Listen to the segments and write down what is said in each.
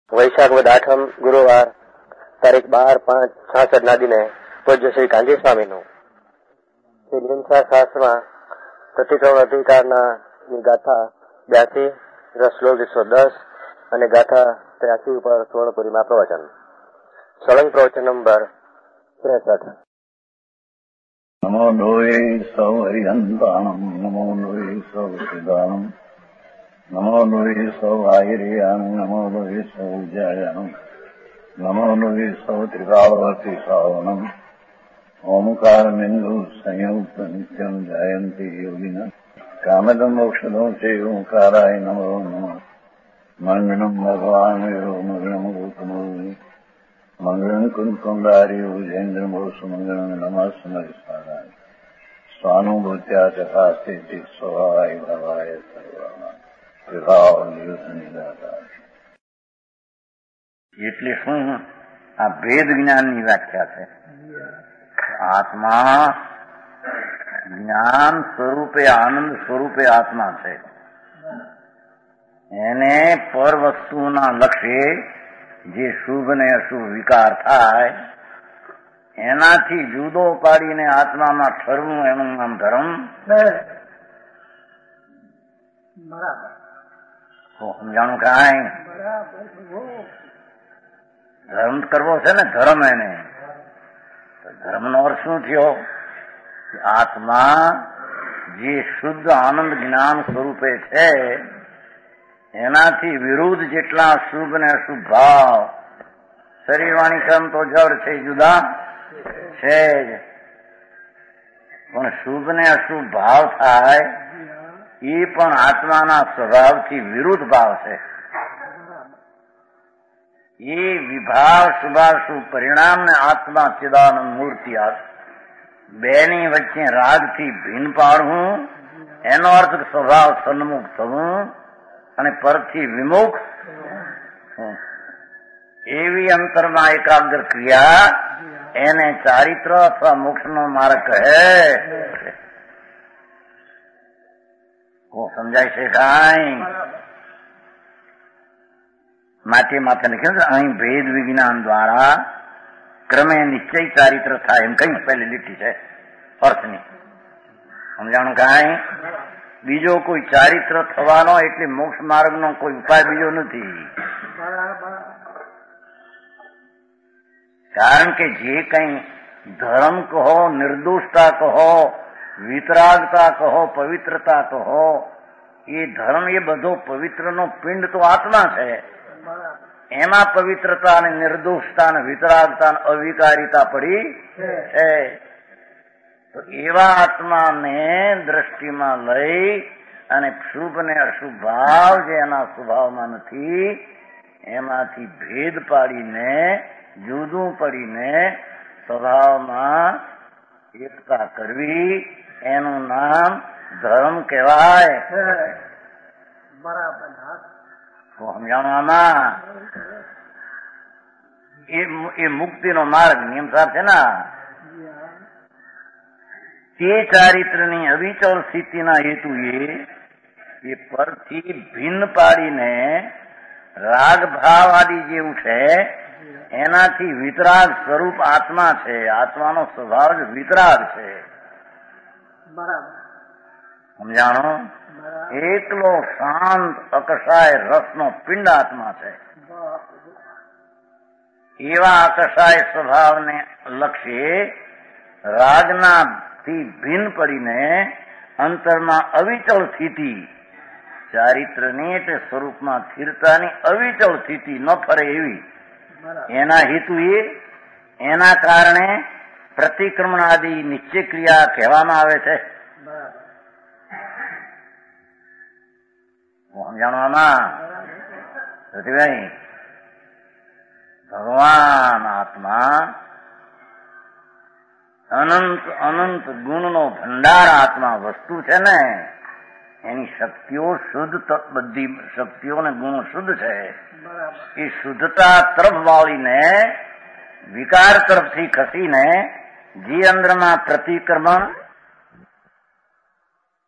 વૈશાખ વદ 8 ગુરુવાર તારીખ 12/5/66 દિને પૂજ્ય શ્રી ગાંધી સ્વામીનું શ્રી હિંસા શાસ્ત્રમાં પ્રતિક્રમણ અધિકારના ગાથા 82 શ્લોક 110 અને ગાથા 83 ઉપર સુવર્ણપુરીમાં પ્રવચન. સળંગ પ્રવચન નંબર 63. નમો લોહે સૌ હરિહંતાણમ નમો લોહે સૌ સિદ્ધાણમ નમો લોહે સૌ આયર્યાન નમો લોહે સૌ જયાન નમો લોહે સૌ ત્રિકાવર્તી શ્રાવણમ ઓમકારમિંદુ સંયુક્ત નિત્યમ જયંતી યોગિના કામદમ મોક્ષદો છે ઓંકારાય નમો નમઃ. મંગળમ ભગવાન મંગળમ ગૌતમો મંગળમ કુંકુંડાર્યો જૈન્દ્રમો સુમંગળમ નમસ્મરિસ્વારાય સ્વાનુભૂત્યા ચકાસ્તે સ્વભાવાય ભવાય સર્વમાં એટલે શું? આ ભેદ જ્ઞાનની વ્યાખ્યા છે. આત્મા જ્ઞાન સ્વરૂપે આનંદ સ્વરૂપે આત્મા છે. એને પર વસ્તુના લક્ષ્ય જે શુભ ને અશુભ વિકાર થાય એનાથી જુદો પાડીને આત્મામાં ઠરવું એનું નામ ધર્મ. સમજાણું કાંઈ? ધર્મ કરવો છે ને, ધર્મ. એને ધર્મનો અર્થ શું થયો? આત્મા જે શુદ્ધ આનંદ જ્ઞાન સ્વરૂપે છે એનાથી વિરુદ્ધ જેટલા શુભ ને અશુભ ભાવ શરીર વાણી કર્મ તો જડ છે, જુદા છે જ, પણ શુભ ને અશુભ ભાવ થાય એ પણ આત્માના સ્વભાવથી વિરુદ્ધ ભાવ છે. એ વિભાવ શુભાશુભ પરિણામ ને આત્મા ચિદાનંદ મૂર્તિ બેની વચ્ચે રાગથી ભિન્ન પાડવું, એનો અર્થ સ્વભાવ સન્મુખ થવું અને પરથી વિમુખ. એવી અંતરમાં એકાગ્ર ક્રિયા એને ચારિત્ર અથવા મોક્ષનો માર્ગ કહે. સમજાય છે કાંઈ? માથે લખ્યું છે અહીં ભેદ વિજ્ઞાન દ્વારા ક્રમે નિશ્ચય ચારિત્ર થાય એમ કઈ પહેલી લીટી છે અર્થની. સમજાણું કાંઈ? બીજો કોઈ ચારિત્ર થવાનો એટલે મોક્ષ માર્ગનો કોઈ ઉપાય બીજો નથી. કારણ કે જે કઈ ધર્મ કહો, નિર્દોષતા કહો, વિતરાગતા કહો, પવિત્રતા કહો, એ ધર્મ એ બધો પવિત્રનો પિંડ તો આત્મા છે. એમાં પવિત્રતા અને નિર્દોષતા અને વિતરાગતા અને અવિકારિતા પડી છે. તો એવા આત્માને દ્રષ્ટિમાં લઈ અને શુભ ને અશુભ ભાવ જે એના સ્વભાવમાં નથી એમાંથી ભેદ પાડીને જુદું પડીને સ્વભાવમાં એકતા કરવી એનું નામ ધર્મ કહેવાય. બરાબર. સમજાણવામાં એ મુક્તિનો માર્ગ નિયમસાર છે ને. તે ચારિત્રની અવિચળ સ્થિતિના હેતુ એ પરથી ભિન્ન પાડીને રાગ ભાવ આદિ જેવું છે એનાથી વિતરાગ સ્વરૂપ આત્મા છે. આત્માનો સ્વભાવ જ વિતરાગ છે. બરાબર. સમજાણો? એકલો શાંત અકસાય રસનો પિંડ આત્મા છે. એવા અકસાય સ્વભાવને લક્ષ્ય રાગના થી ભિન્ન પડીને અંતરમાં અવિચળ સ્થિતિ, ચારિત્રની એટલે સ્વરૂપમાં સ્થિરતાની અવિચળ સ્થિતિ ન ફરે એવી એના હેતુ એના કારણે પ્રતિક્રમણ આદિ નિશ્ચય ક્રિયા કહેવામાં આવે છે. સમજાણવામાં ભાઈ ભગવાન આત્મા અનંત અનંત ગુણનો ભંડાર આત્મા વસ્તુ છે ને. એની શક્તિઓ શુદ્ધ, બધી શક્તિઓ ને ગુણો શુદ્ધ છે. એ શુદ્ધતા તરફ વાળીને વિકાર તરફથી ખસીને જે અંદરમાં પ્રતિક્રમણ,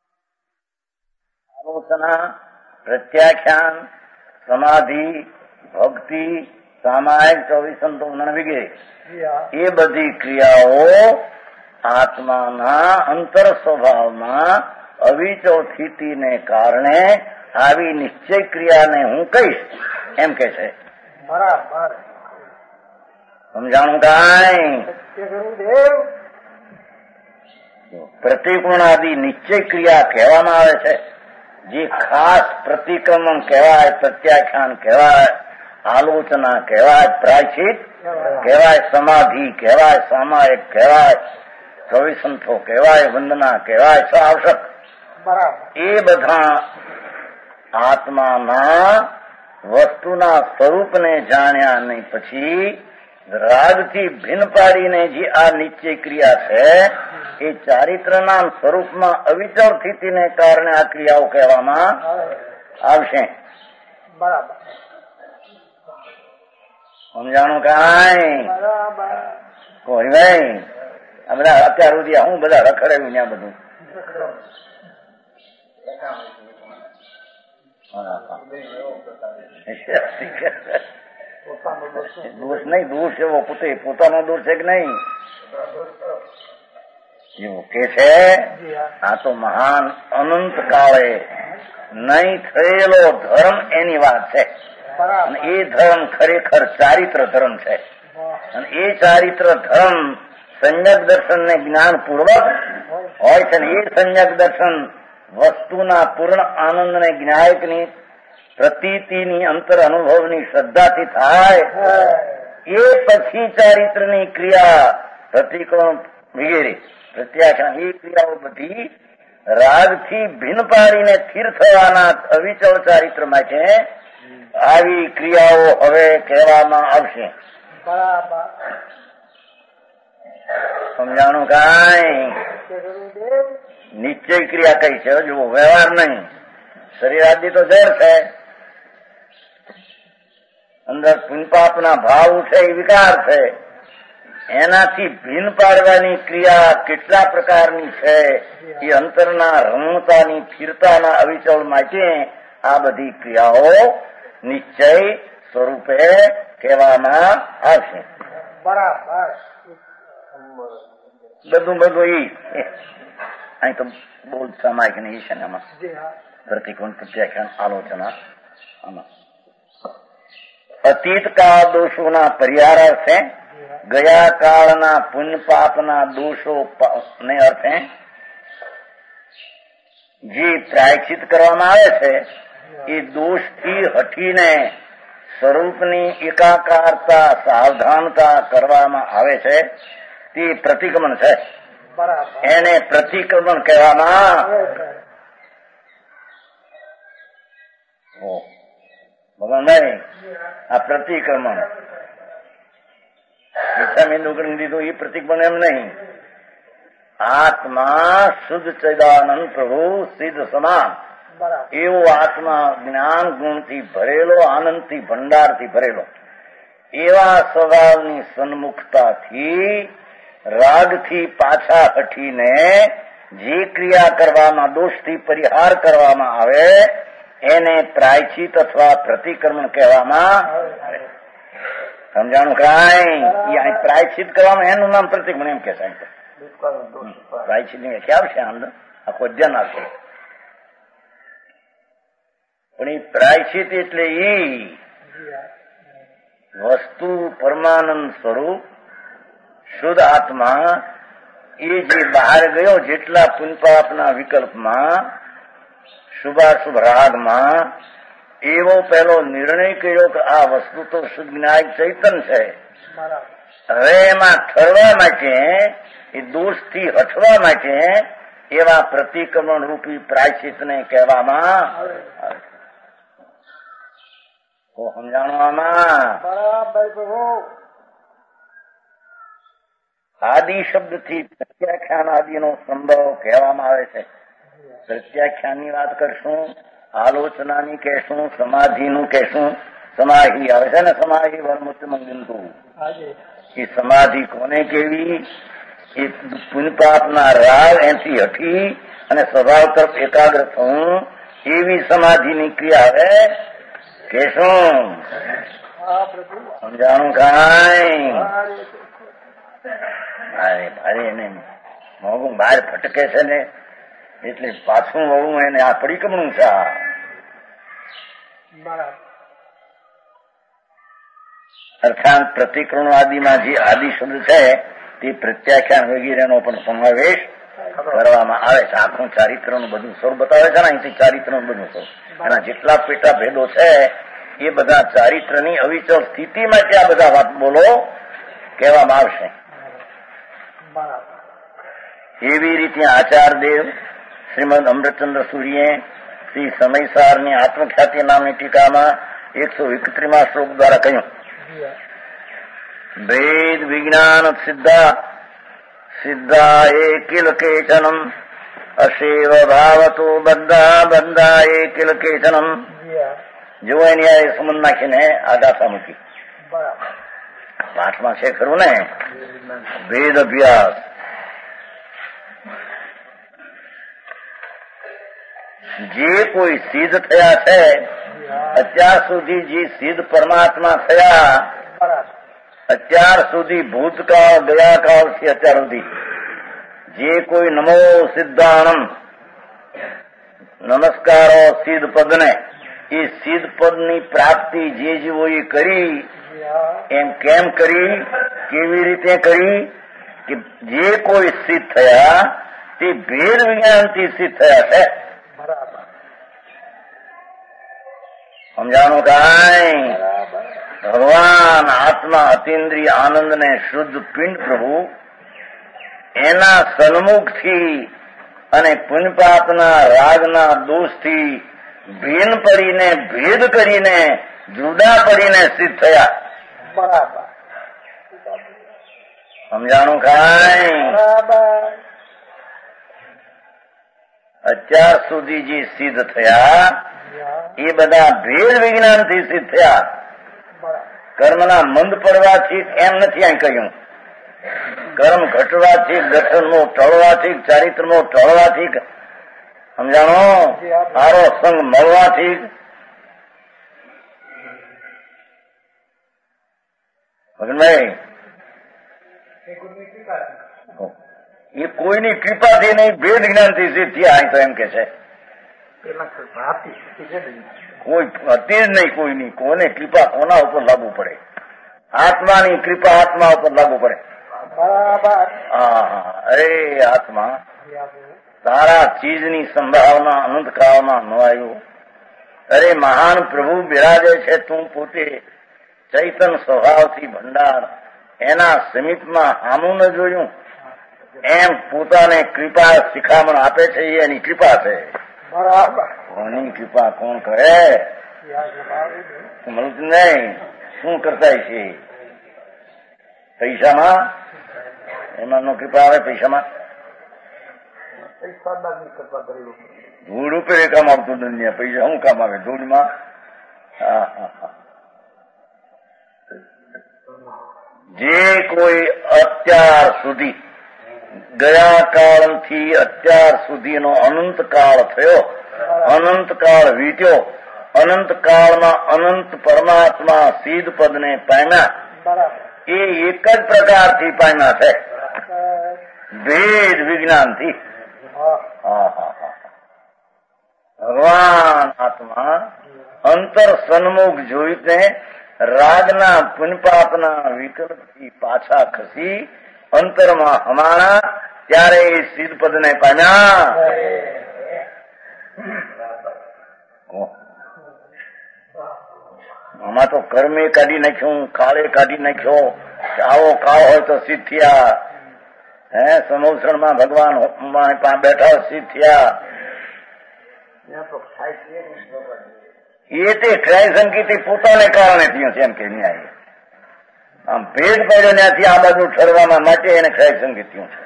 આલોચના, પ્રત્યાખ્યાન, સમાધિ, ભક્તિ, સામાયિક, 24 સંતો વિગે એ બધી ક્રિયાઓ આત્માના અંતર સ્વભાવમાં અવિચળ સ્થિતિને કારણે આવી નિશ્ચય ક્રિયાને હું કહીશ એમ કે છે. બરાબર સમજાણું કાંઈ? પ્રતિકૂણાદિ નિશ્ચય ક્રિયા કહેવામાં આવે છે. જે ખાસ પ્રતિક્રમણ કહેવાય, પ્રત્યાખ્યાન કહેવાય, આલોચના કહેવાય, પ્રાયશ્ચિત કહેવાય, સમાધિ કહેવાય, સામાયિક કહેવાય, 24 સંતો કહેવાય, વંદના કહેવાય, આવશ્યક. એ બધા આત્માના વસ્તુના સ્વરૂપને જાણ્યા નહીં પછી રાગથી ભિન્ન પાડીને જે આ નિશ્ચય ક્રિયા છે એ ચારિત્રના સ્વરૂપમાં અવિચળ સ્થિતિને કારણે આ ક્રિયાઓ કહેવામાં આવશે. બરાબર સમજાણું કાંઈ? કોઈ ભાઈ આ બધા અત્યાર સુધી હું બધા રખડાવ્યું ત્યાં બધું દોષ નહીં, દોષ એવો પોતાનો દોષ છે કે નહીં એવું કે છે. આ તો મહાન અનંત કાળે નહીં થયેલો ધર્મ એની વાત છે. અને એ ધર્મ ખરેખર ચારિત્ર ધર્મ છે. અને એ ચારિત્ર ધર્મ સંયક દર્શન ને જ્ઞાન પૂર્વક હોય છે. એ સંયક દર્શન વસ્તુના પૂર્ણ આનંદ ને જ્ઞાયકની પ્રતીતિની અંતર અનુભવની શ્રદ્ધાથી થાય. એ પછી ચારિત્રની ક્રિયા પ્રતિક્રમણ વગેરે પ્રત્યાખ્યાન એ ક્રિયાઓ બધી રાગથી ભિન્ન પાડીને સ્થિર થવાના અવિચળ ચારિત્ર માટે આવી ક્રિયાઓ હવે કહેવામાં આવશે. બરાબર સમજાણું કાંઈ? નિશ્ચય ક્રિયા કઈ છે જુઓ, વ્યવહાર નહીં. શરીર આદિ તો ઝેર છે, અંદર પુણ્યપાપના ભાવ છે એ વિકાર છે. એનાથી ભિન્ન પાડવાની ક્રિયા કેટલા પ્રકારની છે એ અંતરના રમણતાની સ્થિરતાના અવિચળ માટે આ બધી ક્રિયાઓ નિશ્ચય સ્વરૂપે કહેવામાં આવશે. બરાબર બધું અહીં તો બોલ સામાયિક નહીં છે ને આમાં પ્રતિકોણ પ્રત્યાખ્યાન આલોચના આમાં અતીત કાળ દોષોના પરિહાર અર્થે, ગયા કાળના પુણ્ય પાપના દોષો ને અર્થે જે પ્રાયશ્ચિત કરવામાં આવે છે એ દોષથી હટીને સ્વરૂપની એકાકારતા સાવધાનતા કરવામાં આવે છે તે પ્રતિક્રમણ છે. એને પ્રતિક્રમણ કહેવામાં ભગવાનભાઈ આ પ્રતિક્રમણ ઈચ્છામી કરી દીધું એ પ્રતિક્રમણ એમ નહીં. આત્મા શુદ્ધ ચૈદાનંદ પ્રભુ સિદ્ધ સમાન એવો આત્મા જ્ઞાન ગુણથી ભરેલો, આનંદથી ભંડારથી ભરેલો એવા સ્વભાવની સન્મુખતાથી રાગથી પાછા હટીને જે ક્રિયા કરવામાં દોષથી પરિહાર કરવામાં આવે એને પ્રાયશ્ચિત અથવા પ્રતિક્રમણ કહેવામાં આવે. સમજાણું કાંઈ? પ્રાયશ્ચિત કરવામાં એનું નામ પ્રતિક્રમણ એમ કે સાહેબ. પ્રાયશ્ચિત ની વ્યાખ્યા આવશે અંદર, આખો અધ્યયન આવશે. પણ એ પ્રાયશ્ચિત એટલે એ વસ્તુ પરમાનંદ સ્વરૂપ શુદ્ધ આત્મા એ જે બહાર ગયો જેટલા પુણ્યપાપના વિકલ્પમાં શુભાશુભ રાગમાં એવો પહેલો નિર્ણય કર્યો કે આ વસ્તુ તો શુદ્ધ જ્ઞાયક ચૈતન છે. હવે એમાં ઠરવા માટે એ દોષથી હટવા માટે એવા પ્રતિક્રમણ રૂપી પ્રાયશ્ચિતને કહેવામાં તો સમજાણવામાં આદિ શબ્દથી પ્રત્યાખ્યાન આદિનો સંભવ કહેવામાં આવે છે. પ્રત્યાખ્યાનની વાત કરશું, આલોચનાની કહેશું, સમાધિનું કહેશું. સમાધિ આવે છે ને, સમાધિ વર્મુક્ત મંગિંતુ. એ સમાધિ કોને કેવી? એ પુણ્યપાપના રાગ એથી હટી અને સ્વભાવ તરફ એકાગ્ર થવું એવી સમાધિની ક્રિયા આવે કે શું સમજાણું કાંઈ? ભારે એને મોગું બહાર ફટકે છે ને એટલે પાછું વળું એને આ પરિક્રમણું છે. અર્થાત પ્રતિક્રમણ આદિમાં જે આદિ શબ્દ છે તે પ્રત્યાખ્યાન વગેરેનો પણ સમાવેશ કરવામાં આવે છે. આખું ચારિત્રનું બધું સ્વરૂપ બતાવે છે ને, અહીંથી ચારિત્રનું બધું સ્વરૂપ એના જેટલા પેટા ભેદો છે એ બધા ચારિત્રની અવિચળ સ્થિતિ માટે આ બધા વાત બોલો કહેવામાં આવશે. એવી રીતે આચાર્યદેવ શ્રીમદ અમૃતચંદ્ર સૂર્યે શ્રી સમયસારની આત્મખ્યાતિ નામની ટીકામાં 131માં શ્લોક દ્વારા કહ્યું, વેદ વિજ્ઞાન સિદ્ધા કિલ કેચનમ અશેવ ભાવતો બંધા કિલ કેચનમ. જો એની આ સંબંધ નાખીને આ ગાથા મૂકી. પાઠમાં છે ખરું ને, વેદ અભ્યાસ જે કોઈ સિદ્ધ થયા છે અત્યાર સુધી, જે સિદ્ધ પરમાત્મા થયા અત્યાર સુધી, ભૂતકાળ ગયા કાળથી અત્યાર સુધી, જે કોઈ નમો સિદ્ધાણમ નમસ્કારો સિદ્ધ પદને, એ સિદ્ધ પદની પ્રાપ્તિ જે જીવોએ કરી એમ કેમ કરી, કેવી રીતે કરી કે જે કોઈ સિદ્ધ થયા તે ભેદ વિજ્ઞાનથી સિદ્ધ થયા છે. સમજાણું કાંઈ? ભગવાન આત્મા અતિન્દ્રિય આનંદને શુદ્ધ પિંડ પ્રભુ એના સન્મુખથી અને પુણ્યપાપના રાગના દોષથી ભીન પડીને, ભેદ કરીને, જુદા પડીને સિદ્ધ થયા. બરાબર. સમજાણું કાંઈ? અત્યાર સુધી જે સિદ્ધ થયા એ બધા ભેદ વિજ્ઞાનથી સિદ્ધ થયા. કર્મના મંદ પડવાથી એમ નથી અહીં કહ્યું. કર્મ ઘટવાથી, ગઠનનો ટળવાથી, ચારિત્રનો ટળવાથી, સમજાણો, સારો સંગ મળવાથી, એ કોઈની કૃપાથી નહીં, ભેદ જ્ઞાનથી સિદ્ધ થયા. અહીં તો એમ કે છે કોઈ હતી જ નહીં કોઈની. કોને કૃપા કોના ઉપર લાગુ પડે? આત્માની કૃપા આત્મા ઉપર લાગુ પડે. હા, અરે આત્મા, તારા ચીજની સંભાવના અનંત કાળમાં ન આવ્યું. અરે મહાન પ્રભુ બિરાજે છે, તું પોતે ચૈતન સ્વભાવથી ભંડાર, એના સમીપમાં આમું ન જોયું એમ પોતાને કૃપા શિખામણ આપે છે. એની કૃપા છે. કોની કૃપા કોણ કરે? મળતું નહીં. શું કરતા છે? પૈસામાં એમાં નો કૃપા આવે? પૈસામાં ધૂળ ઉપર કામ આવતું દુનિયા. પૈસા શું કામ આવે ધૂળમાં? જે કોઈ અત્યાર સુધી, ગયા કાળથી અત્યાર સુધીનો અનંત કાળ થયો, અનંત કાળ વીત્યો, અનંત કાળમાં અનંત પરમાત્મા સિદ્ધ પદને પામ્યા, એ એક જ પ્રકારથી પામ્યા છે, ભેદ વિજ્ઞાનથી. ભગવાન આત્મા અંતર સન્મુખ જોઈને રાગના પુણ્યપાપના વિકલ્પથી પાછા ખસી અંતરમાં હમાણા, ત્યારે એ સિદ્ધ પદને પામ્યા. આમાં તો કર્મે કાઢી નાખ્યું, કાળે કાઢી નાખ્યો. આવો કાળ હોય તો સિદ્ધ થયા. સમોસણમાં ભગવાન બેઠા સિદ્ધ થયા. એ તે ક્ષય સંકેત પોતાને કારણે થયું છે એમ કે ન્યાય. આમ ભેદ પડ્યો ત્યાંથી આ બાજુ ઠરવા માટે એને ક્ષય સંકેત થયું છે.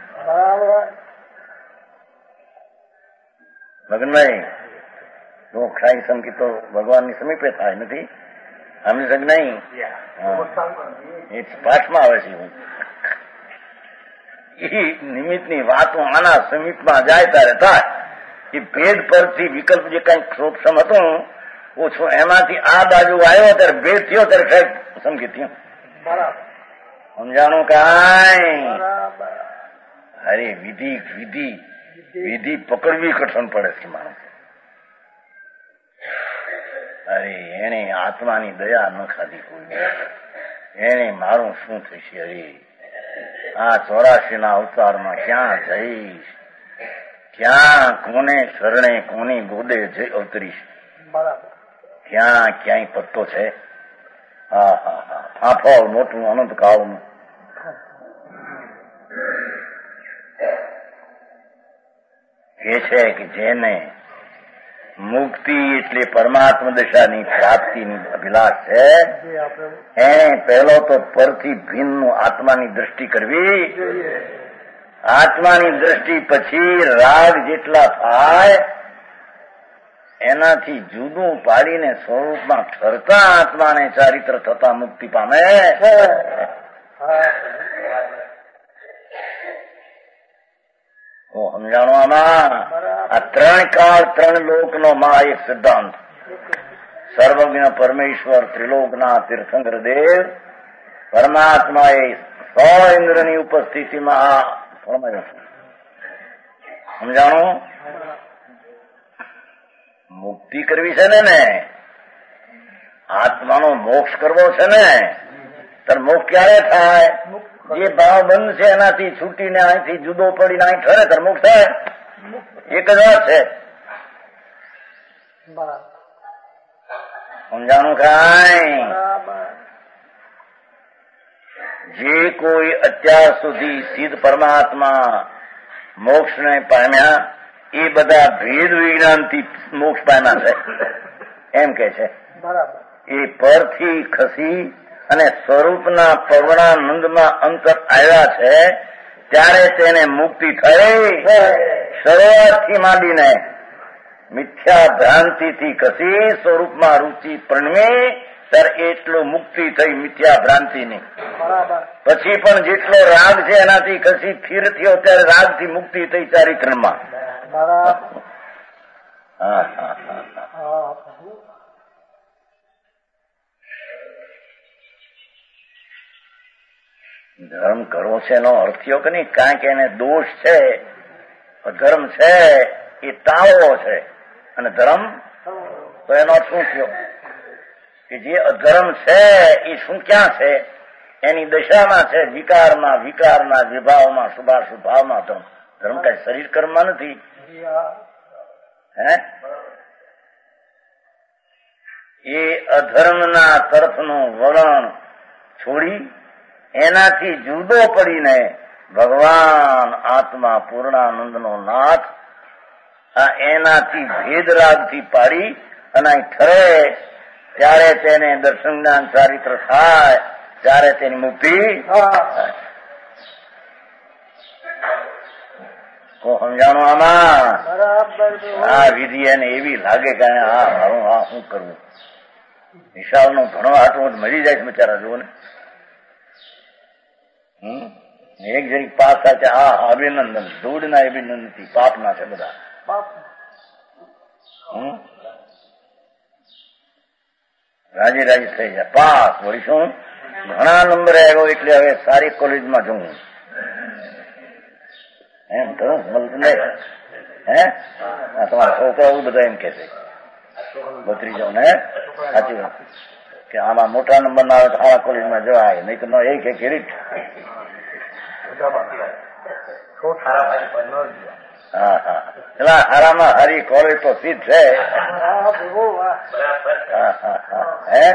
ભગનભાઈ, જો ક્ષય સંકેત તો ભગવાનની સમીપે થાય નથી, સમજી શક નહીં. એ પાઠમાં આવે છે. એ નિમિત્તની વાતો આના સમીપમાં જાય ત્યારે થાય. એ ભેદ પરથી વિકલ્પ જે કઈ ક્ષોક્ષમ હતું ઓછો એમાંથી આ બાજુ આવ્યો ત્યારે ભેદ થયો ત્યારે સાહેબ સમજી થયું સમજાણું કાંઈ અરે વિધિ વિધિ વિધિ પકડવી કઠણ પડે છે માણસ અરે એને આત્માની દયા ન ખાધી કોઈ એને મારું શું થશે અરે આ 84 ના અવતારમાં ક્યાં જઈશ ક્યાં કોને શરણે કોની ગોદે જઈ અવતરીશ ક્યાં ક્યાંય પત્તો છે હા હા હા ફાફળ મોટું અનંત કાળનું કે છે કે જેને મુક્તિ એટલે પરમાત્મા દશાની પ્રાપ્તિની અભિલાષ છે એને પહેલો તો પરથી ભિન્નનું આત્માની દ્રષ્ટિ કરવી આત્માની દ્રષ્ટિ પછી રાગ જેટલા થાય એનાથી જુદું પાડીને સ્વરૂપમાં ઠરતા આત્માને ચારિત્ર થતા મુક્તિ પામે સમજાણો આમાં આ 3 કાળ 3 લોકનો માં એક સિદ્ધાંત સર્વજ્ઞ પરમેશ્વર ત્રિલોકના તીર્થંકર દેવ પરમાત્માએ 100 ઇન્દ્રની ઉપસ્થિતિમાં સમજાણું મુક્તિ કરવી છે ને આત્માનો મોક્ષ કરવો છે ને ત્યારે મોક્ષ ક્યારે થાય જે ભાવ બંધ છે એનાથી છૂટીને અહીંથી જુદો પડીને અહીં ઠરે ત્યારે મોક્ષ થાય એક જ વાત છે સમજાણું કાંઈ જે કોઈ અત્યાર સુધી સિદ્ધ પરમાત્મા મોક્ષને પામ્યા એ બધા ભેદ વિજ્ઞાનથી મોક્ષ પામ્યા છે એમ કે છે એ પરથી ખસી અને સ્વરૂપના પવનાનંદમાં અંતર આવ્યા છે ત્યારે તેને મુક્તિ થઈ શરૂઆતથી માંડીને મિથ્યા ભ્રાંતિથી ખસી સ્વરૂપમાં રુચિ પ્રણવી ત્યારે એટલું મુક્તિ થઈ મિથ્યા ભ્રાંતિની પછી પણ જેટલો રાગ છે એનાથી ખસી સ્થિર થયો ત્યારે રાગથી મુક્તિ થઈ ચારિત્રમાં ધર્મ કરવો છે એનો અર્થ થયો કે નહીં કારણ કે એને દોષ છે અધર્મ છે એ ટાળવો છે અને ધર્મ તો એનો અર્થ શું થયો કે જે અધર્મ છે એ શું ક્યાં છે એની દશામાં છે વિકારમાં વિકારના વિભાવમાં શુભાશુભાવમાં ધર્મ ધર્મ કઈ શરીર કર્મમાં નથી હે એ અધર્મના તરફનું વલણ છોડી એનાથી જુદો પડીને ભગવાન આત્મા પૂર્ણાનંદનો નાથ આ એનાથી ભેદરાગથી પાડી અને અહીં ઠરે ત્યારે તેને દર્શન જ્ઞાન ચારિત્ર થાય ત્યારે તેની મુક્તિ સમજાણું આમાં આ વિધિ એને એવી લાગે કે હા મારું આ શું કરવું વિશાલનું ભણવા હાટું મરી જાય છે બિચારા જુઓ ને એક જરી પાસ થાય છે હા અભિનંદન ધૂળના અભિનંદન થી પાપના છે બધા રાજી રાજી થઈ જાય પાસ વળી શું ઘણા નંબરે આવ્યો એટલે હવે સારી કોલેજમાં જવું એમ તો મળતું નહીં હે તમારા છોકરા એવું બધા એમ કે છે બત્રી જાવ ને સાચી વાત કે આમાં મોટા નંબર ના આવે તો સારા કોલેજમાં જવાય નહીં તો એ કે કિરીટ હા હા પેલા હારામાં હારી કોલેજ તો સિદ્ધ છે હે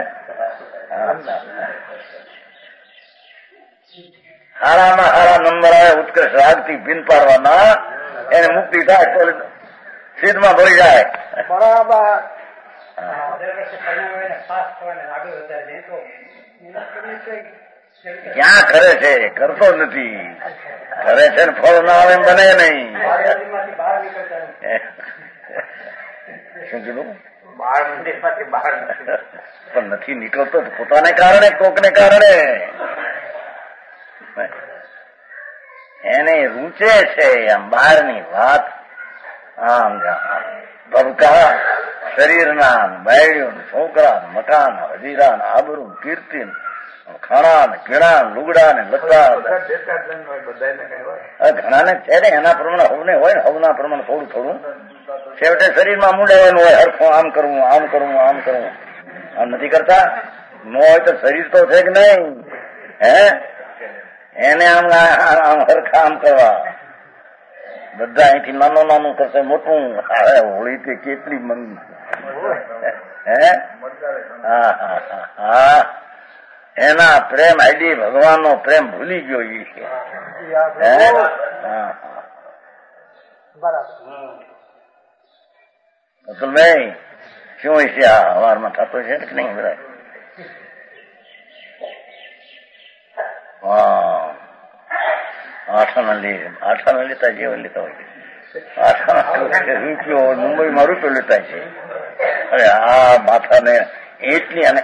હારામાં હારા નંબર આવે ઉત્કર્ષ રાગથી ભીન પાડવાના એને મુક્તિ થાય કોલેજ સિદ્ધમાં ભરી જાય બરાબર ક્યાં કરે છે કરતો નથી કરે છે ને ફળ ના આવે બને નહીં શું કીધું પણ નથી નીકળતો પોતાને કારણે કોકને કારણે એને રૂચે છે આમ બહારની વાત આમ ભબકા શરીરના બાયડીઓ છોકરા મકાન હજીરા આબરૂ કીર્તિ ખાણા ને પીણા લુગડા ને લતા ઘણાને છે ને એના પ્રમાણે હવને હોય ને હવના પ્રમાણે થોડું થોડું છેવટે શરીરમાં મૂંડાવાનું હોય હરખું આમ કરવું આમ કરવું આમ કરવું આમ નથી કરતા ન હોય તો શરીર તો છે કે નહીં હે એને આમ હરખા આમ કરવા બધા અહીંથી નાનું નાનું કરશે મોટું હોળી તે કેટલી મંગ હે હા હા હા એના પ્રેમ આઈડી ભગવાનનો પ્રેમ ભૂલી ગયો એ છે અતુલભાઈ શું હોય છે આ હવારમાં થતો છે કે નહીં બધા આઠાના લેતા જેવા લેતા હોય આઠાના રૂપિયો મુંબઈમાં રૂપિયો લેતા છે અરે આ માથાને એટલી અને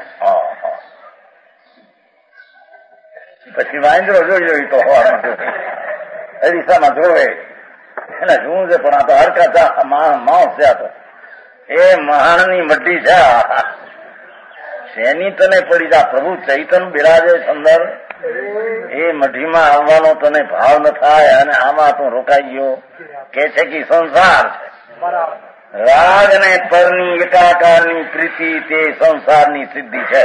પછી વાંદરો જોઈ તો અરીસામાં જોવે એને શું છે પણ આ તો હરકા માણસ છે આ તો એ મહાણની મઢી છે શેની તને પડી જા પ્રભુ ચૈતન બિરાજે અંદર એ મઢીમાં આવવાનો તને ભાવ ન થાય અને આમાં તું રોકાઈ ગયો કે છે કે સંસાર છે રાગ અને પરની એકાકારની પ્રીતિ તે સંસારની સિદ્ધિ છે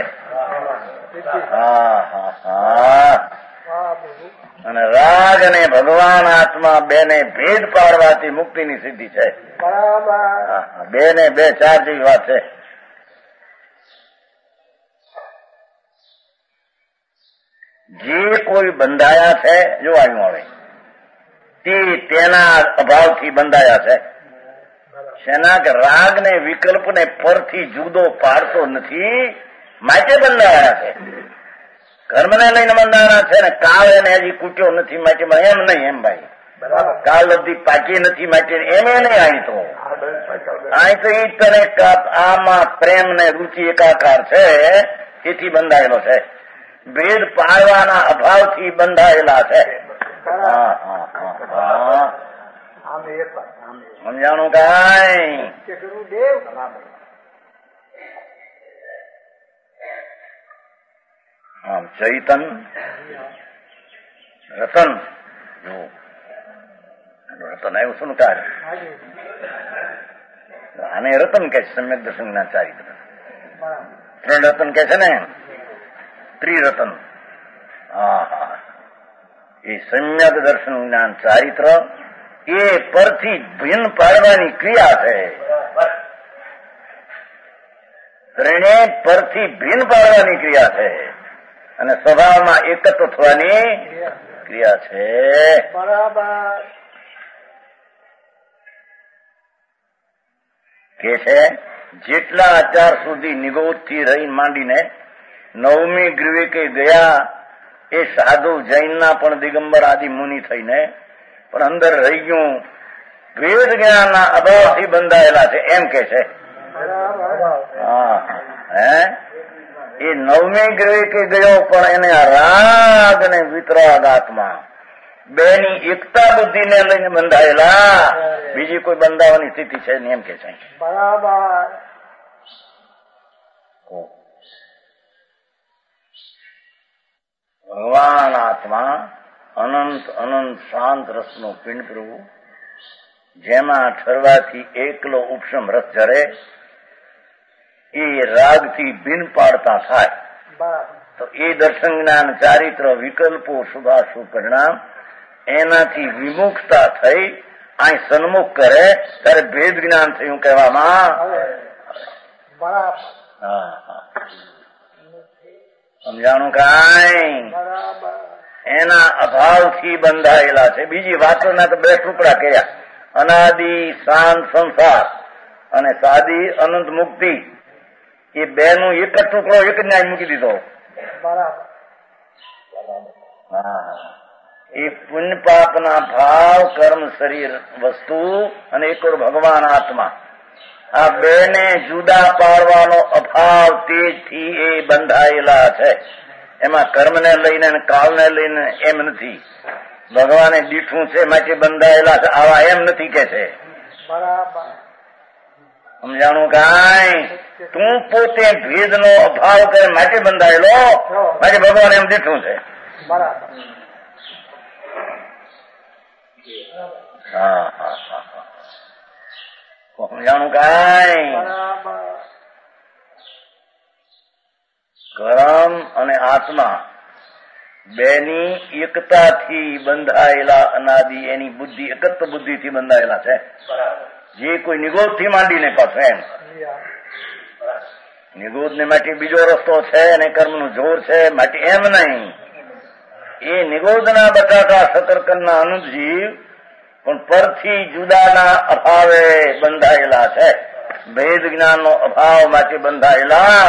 અને રાગ અને ભગવાન આત્મા બેને ભેદ પાડવાથી મુક્તિની સિદ્ધિ છે બે ને બે ચાર જેવી વાત છે જે કોઈ બંધાયા છે જો આવ્યું આવે તે તેના અભાવથી બંધાયા છે શેના કે રાગ ને વિકલ્પ ને પરથી જુદો પાડતો નથી માટે બંધાયા છે કર્મને લઈને બંધાયા છે ને કાળ એને હજી કૂટ્યો નથી માટે એમ નહીં એમ ભાઈ કાળ લબ્ધી પાકી નથી માટે એમ નહીં અહીં તો ઈ તને આમાં પ્રેમ ને રુચિ એકાકાર છે તેથી બંધાયેલો છે ભેદ પાડવાના અભાવથી બંધાયેલા છે સમજાણું કાંઈ આમ ચૈતન રતન રતન આવ્યું શું કાર્ય આને રતન કે છે સમ્યક દર્શન ના ચારિત્ર ત્રણ રતન કે છે ને ત્રિરતન એ સમ્યક દર્શન જ્ઞાન ચારિત્ર એ પરથી ભિન્ન પાડવાની ક્રિયા છે ત્રણે પરથી ભિન્ન પાડવાની ક્રિયા છે અને સ્વભાવમાં એકત્વ થવાની ક્રિયા છે બરાબર કે છે જેટલા અત્યાર સુધી નિગોદથી રહી માંડીને 9મી ગ્રીવેકે ગયા એ સાધુ જૈનના પણ દિગંબર આદિ મુનિ થઈને પણ અંદર રહી ગયું વેદ જ્ઞાનના અભાવથી બંધાયેલા છે એમ કે છે એ 9મી ગ્રીવેકે ગયો પણ એને રાગ અને વિતરાગ આત્મા બેની એકતા બુદ્ધિને લઈને બંધાયેલા બીજી કોઈ બંધાવાની સ્થિતિ છે ને એમ કે છે બરાબર ભગવાન આત્મા અનંત અનંત શાંત રસનો પિંડ પ્રભુ જેમાં ઠરવાથી એકલો ઉપશમ રસ જરે એ રાગથી ભિન્ન પાડતા થાય તો એ દર્શન જ્ઞાન ચારિત્ર વિકલ્પો શુભાશુભ પરિણામ એનાથી વિમુખતા થઈ અહીં સન્મુખ કરે ત્યારે ભેદ જ્ઞાન થયું કહેવામાં સમજાણું કાંઈ એના અભાવથી બંધાયેલા છે બીજી વાતોના તો 2 ટુકડા કર્યા અનાદિ શાંત સંસાર અને સાદી અનંત મુક્તિ એ બેનું એક જ ટુકડો એક જ ન્યાય મૂકી દીધો એ પુણ્ય પાપના ભાવ કર્મ શરીર વસ્તુ અને એક ભગવાન આત્મા આ બેને જુદા પાડવાનો અભાવ તેજથી એ બંધાયેલા છે એમાં કર્મને લઈને અને કાળને લઈને એમ નથી ભગવાને દીઠું છે માટે બંધાયેલા છે આવા એમ નથી કે છે સમજાણું કાંઈ? તું પોતે ભેદનો અભાવ કરે માટે બંધાયેલો, માટે ભગવાન એમ દીઠું છે. હા હા હા હા, સમજાણું કાંઈ? કર્મ અને આત્મા બેની એકતાથી બંધાયેલા અનાદિ એની બુદ્ધિ એકત્વ બુદ્ધિથી બંધાયેલા છે. જે કોઈ નિગોદથી માંડીને પાછું એમ નિગોદ ને માટે બીજો રસ્તો છે અને કર્મનું જોર છે માટે એમ નહીં. એ નિગોદના બટાટા સતર્કનના અનુજીવ પણ પરથી જુદાના અભાવે બંધાયેલા છે. ભેદ જ્ઞાનનો અભાવ માટે બંધાયેલા.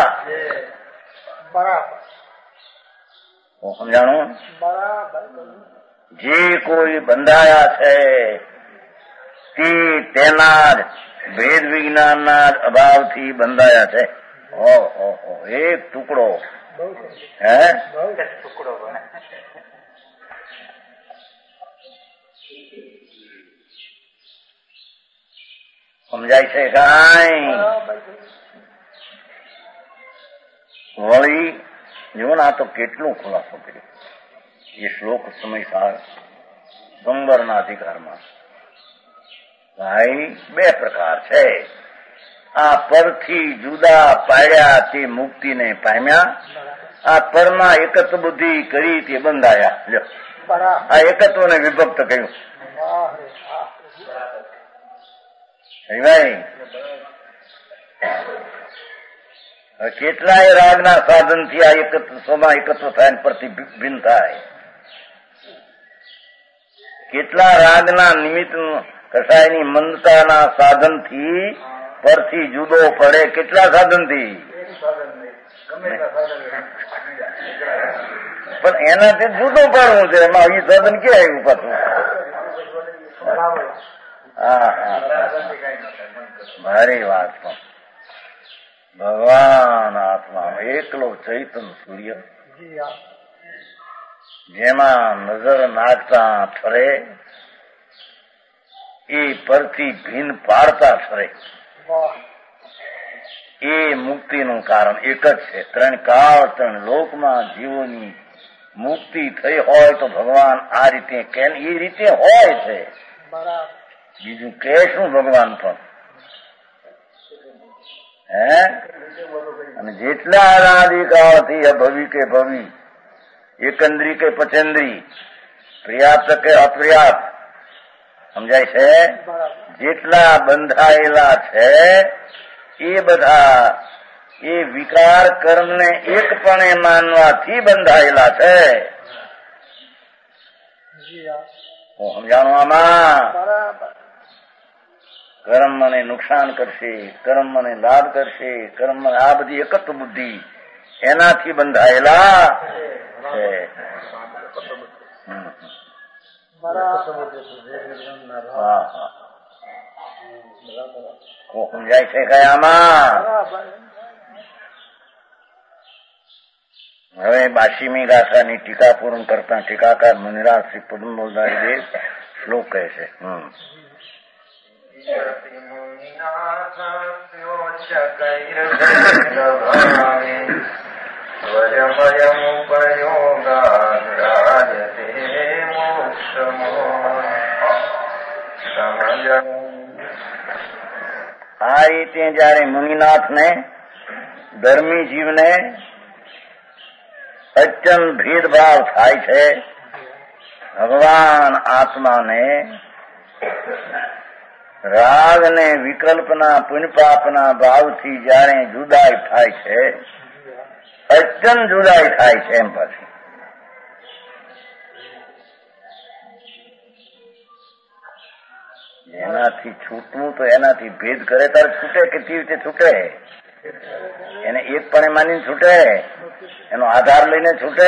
સમજાણું? જે કોઈ બંધાયા છે તે તેના જ ભેદ વિજ્ઞાનના અભાવથી બંધાયા છે. એક ટુકડો હે ટુકડો સમજાય છે કાંઈ? વળી જો ને આ તો કેટલું ખુલાસો કર્યો. એ શ્લોક સમયસાર સંવરના અધિકારમાં ભાઈ બે પ્રકાર છે. આ પરથી જુદા પાડ્યા તે મુક્તિને પામ્યા, આ પરમાં એકત્વ બુદ્ધિ કરી તે બંધાયા. લ્યો, આ એકત્વને વિભક્ત કર્યું. ભાઈ કેટલાય રાગના સાધનથી આ એકત્વ સ્વમાં એકત્વ થાય પરથી ભિન્ન થાય. કેટલા રાગના નિમિત્ત કસાયની મંદતાના સાધનથી પરથી જુદો પડે. કેટલા સાધનથી? પણ એનાથી જુદો પડવું છે. એમાં એ સાધન ક્યાં આવ્યું પાછું? હા હા, મારી વાત પણ ભગવાન આત્મા એકલો ચૈતન સૂર્ય જેમાં નજર નાખતા ઠરે એ પરથી ભીન પાડતા ઠરે. એ મુક્તિનું કારણ એક જ છે. ત્રણ કાળ ત્રણ લોકમાં જીવોની મુક્તિ થઈ હોય તો ભગવાન આ રીતે કેમ એ રીતે હોય છે. બીજું કે શું ભગવાન પણ હે? અને જેટલા અનાદિકાળથી અભવી કે ભવી, એકંદ્રી કે પચેન્દ્રી, પર્યાપ્ત કે અપર્યાપ્ત, સમજાય છે? જેટલા બંધાયેલા છે એ બધા એ વિકાર કર્મને એકપણે માનવાથી બંધાયેલા છે. સમજાણું આમાં? કર્મ મને નુકસાન કરશે, કર્મ મને લાભ કરશે, કર્મ મને આ બધી એકત્વ બુદ્ધિ એનાથી બંધાયેલા છે. હા હા, સમજાય છે કયામાં? હવે 82મી ગાથાની ટીકા પૂર્ણ કરતા ટીકાકાર મુનિરાજ શ્રી પદ્મબોધારી દેવ શ્લોક કહે છે. આ રીતે જયારે મુનિનાથને ધર્મી જીવને અચલ ભેદભાવ થાય છે, ભગવાન આત્માને રાગ ને વિકલ્પના પુણ્યપાપના ભાવથી જયારે જુદાઈ થાય છે, અચન જુદાઈ થાય છે. એમ પછી એનાથી છૂટવું તો એનાથી ભેદ કરે ત્યારે છૂટે કે કેવી રીતે છૂટે? એને એકપણે માનીને છૂટે, એનો આધાર લઈને છૂટે.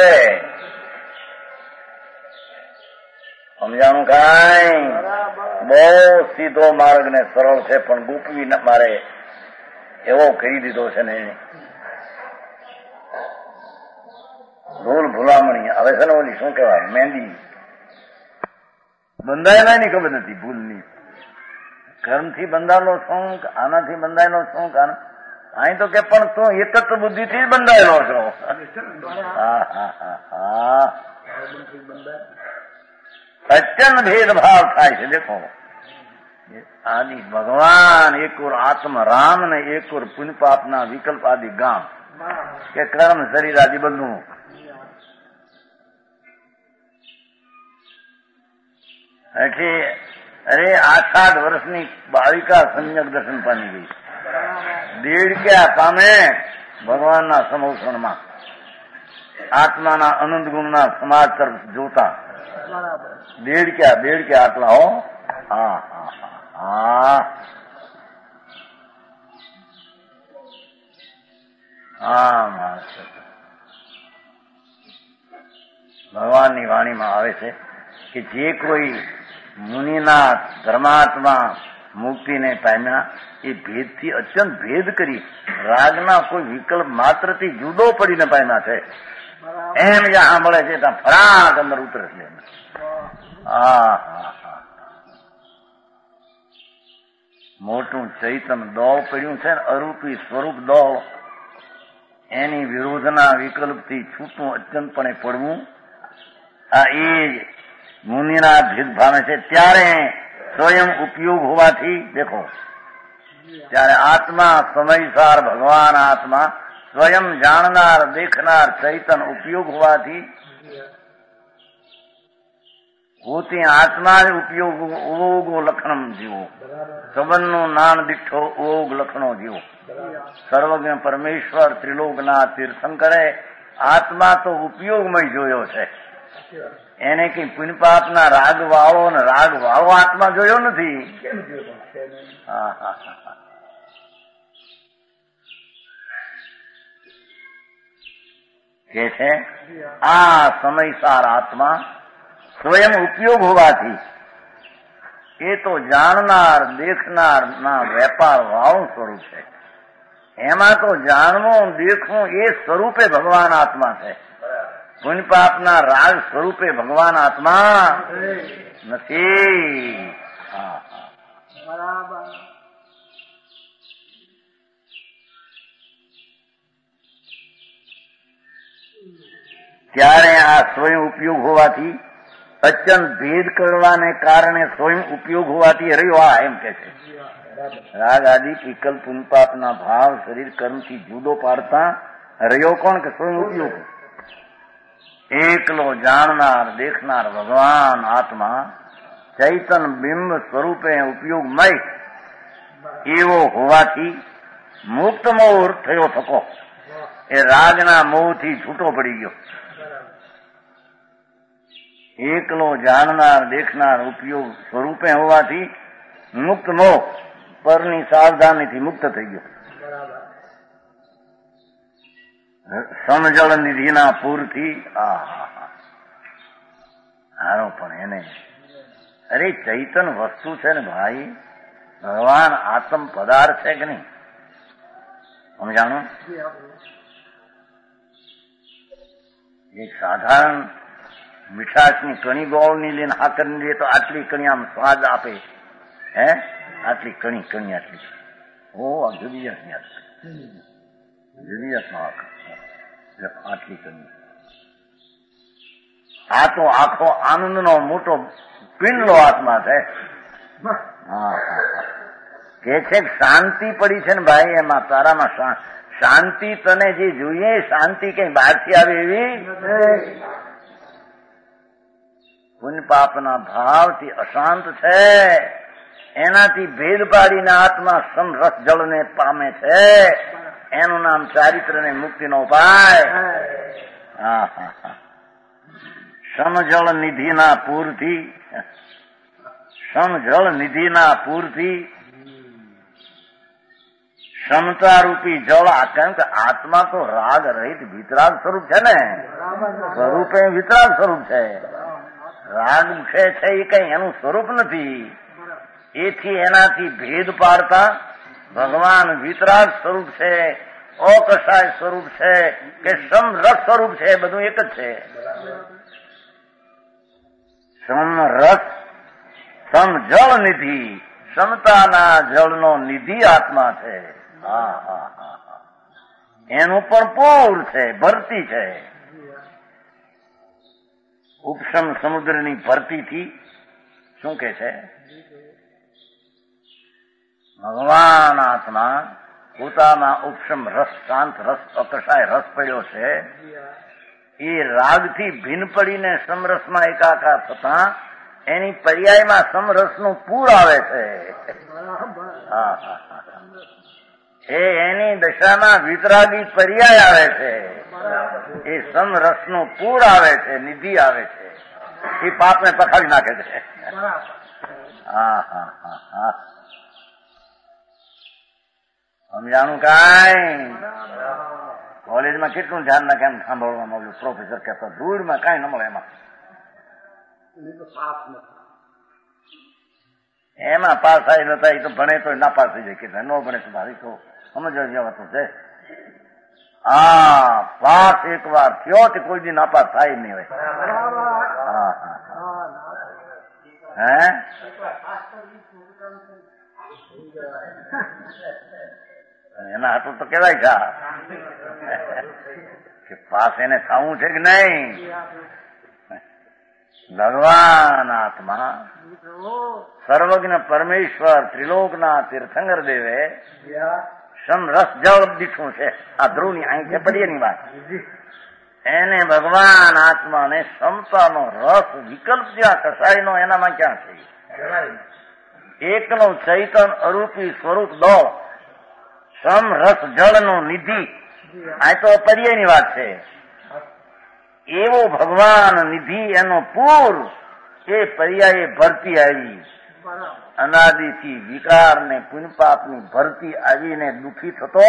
સમજાણું કાંઈ? બહુ સીધો માર્ગ ને સરળ છે પણ ગૂંચવી મારે એવો કરી દીધો છે ને ભૂલ ભૂલામણી. હવે છે ને ઓલી શું કહેવાય મહેંદી બંધાયેલા ની ખબર નથી ભૂલની. કર્મથી બંધાયેલો છું કે આનાથી બંધાયેલો છું કે અહીં તો કે પણ તું એકત્વ બુદ્ધિથી જ બંધાયેલો છો. અત્યંત ભેદભાવ થાય છે. દેખો આદિ ભગવાન એક ઓર આત્મ રામ ને એક ઓર પુણ્ય પાપના વિકલ્પ આદિ ગામ કે કર્મ શરીર આદિ બધું. એટલે અરે 8 વર્ષની બાળિકા સમ્યક દર્શન પામી ગઈ. દેડક્યા પામે ભગવાનના સમોષણમાં આત્માના અનંત ગુણના સમાજ તરફ જોતા. દેડક્યા આટલા હો. હા હા હા હા. ભગવાનની વાણીમાં આવે છે કે જે કોઈ મુનિના ધર્માત્મા મુક્તિને પામ્યા એ ભેદથી અત્યંત ભેદ કરી રાગના કોઈ વિકલ્પ માત્રથી જુદો પડીને પામ્યા છે. એમ જ્યાં સાંભળે છે ત્યાં ફરાક અંદર ઉતરે છે. મોટું ચૈતન દોળ પડ્યું છે ને અરૂપી સ્વરૂપ દોળ એની વિરોધના વિકલ્પથી છૂટું અત્યંતપણે પડવું આ એ મુનિના ભેદભાવે છે. ત્યારે સ્વયં ઉપયોગ હોવાથી દેખો ત્યારે આત્મા સમયસાર ભગવાન આત્મા સ્વયં જાણનાર દેખનાર ચૈતન ઉપયોગ હોવાથી પોતે આત્મા જ ઉપયોગ ઓગો લખણમ જીવો. સંબંધનું નાન દીઠો ઓગ લખણો જીવો. સર્વજ્ઞ પરમેશ્વર ત્રિલોકના તીર્થંકરે આત્મા તો ઉપયોગમય જોયો છે. એને કઈ પુણ્ય પાપના રાગ વાળો ને રાગ વાળો આત્મા જોયો નથી. કે છે આ સમયસાર આત્મા સ્વયં ઉપયોગ હોવાથી એ તો જાણનાર દેખનાર ના વેપાર વાળું સ્વરૂપ છે. એમાં તો જાણવું દેખવું એ સ્વરૂપે ભગવાન આત્મા છે. પુણ્ય પાપના રાગ સ્વરૂપે ભગવાન આત્મા નથી. ત્યારે આ સ્વયં ઉપયોગ હોવાથી અત્યંત ભેદ કરવાને કારણે સ્વયં ઉપયોગ હોવાથી રહ્યો. આ એમ કે છે રાગ આદિ વિકલ્પ પુણ્ય પાપના ભાવ શરીર કર્મથી જુદો પાડતા રહ્યો કોણ કે સ્વયં ઉપયોગ. એકલો જાણનાર દેખનાર ભગવાન આત્મા ચૈતન બિંબ સ્વરૂપે ઉપયોગમય એવો હોવાથી મુક્ત મોહ થયો થકો. એ રાગના મોહથી છૂટો પડી ગયો. એકલો જાણનાર દેખનાર ઉપયોગ સ્વરૂપે હોવાથી મુક્ત મોહ પરની સાવધાનીથી મુક્ત થઈ ગયો. સમજળ નિધિના પૂરથી હારો પણ એને અરે ચૈતન વસ્તુ છે ને ભાઈ. ભગવાન આત્મ પદાર્થ છે કે નહીં સમજાણું. એક સાધારણ મીઠાશની કણી ગોળની લઈને હાકરની લે તો આટલી કણી આમ સ્વાદ આપે. હે આટલી કણી આટલી જુદી જાતનો આટલી કણી. આ તો આખો આનંદનો મોટો પિંડલો આત્મા છે. કે છે શાંતિ પડી છે ને ભાઈ એમાં તારામાં શાંતિ તને જે જોઈએ શાંતિ કઈ બહારથી આવે એવી પુણ્ય પાપના ભાવથી અશાંત છે. એનાથી ભેદ પાડીને આત્મા સમરસ જળને પામે છે. એનું નામ ચારિત્ર ને મુક્તિનો ઉપાય. સમજળ નિધિના પૂરથી ક્ષમતારૂપી જળ. કેમ કે આત્મા તો રાગ રહિત વિતરાગ સ્વરૂપ છે ને. સ્વરૂપે વિતરાગ સ્વરૂપ છે. રાગ છે એ કઈ એનું સ્વરૂપ નથી. એથી એનાથી ભેદ પાડતા ભગવાન વિતરાગ સ્વરૂપ છે, અકષાય સ્વરૂપ છે કે સમરસ સ્વરૂપ છે, બધું એક જ છે. સમરસ સમજળ નિધિ સમતાના જળનો નિધિ આત્મા છે. એનું પણ પૂર છે, ભરતી છે. ઉપશમ સમુદ્રની ભરતીથી શું કે છે? ભગવાન આત્મા પોતાના ઉપશમ રસ, શાંત રસ, અકષાય રસ પડ્યો છે. એ રાગથી ભિન્ન પડીને સમરસમાં એકાકાર થતા એની પર્યાયમાં સમરસનું પૂર આવે છે. એ એની દશામાં વિતરાગી પર્યાય આવે છે. એ સમરસનું પૂર આવે છે, નિધિ આવે છે. એ પાપને પખાડી નાખે છે. સમજાણું કાંઈ? કોલેજમાં કેટલું ધ્યાન નાખે એમ સાંભળવામાં આવ્યું. પ્રોફેસર કહેતા ધૂળમાં કાંઈ ન મળે એમાં પાસ થાય નતા. એ તો ભણે તો ના પાસ થઈ જાય. કે ન ભણે તો મારી તો સમજવા જેવા તો છે. પાસ એક વાર થયો તે કોઈ દી નાપાસ થાય નહીં હોય. એના હાથું તો કેવાય છે કે પાસ એને થવું છે કે નહીં. ભગવાન આત્મા સર્વજ્ઞ પરમેશ્વર ત્રિલોકના તીર્થંકર દેવે સમરસ જળ દીઠું છે. આ ધ્રુવની અહીં છે પડીએની વાત. એને ભગવાન આત્માને સમતાનો રસ વિકલ્પ જ્યાં કસાયનો એનામાં ક્યાં છે? એકનો ચૈતન અરૂપી સ્વરૂપ દો સમરસ જળનો નિધિ. આ તો પર્યાયની વાત છે. એવો ભગવાન નિધિ એનો પૂર એ પર્યાયે ભરતી આવી. અનાદિથી વિકાર ને પુણ્યપાપની ભરતી આવીને દુઃખી થતો.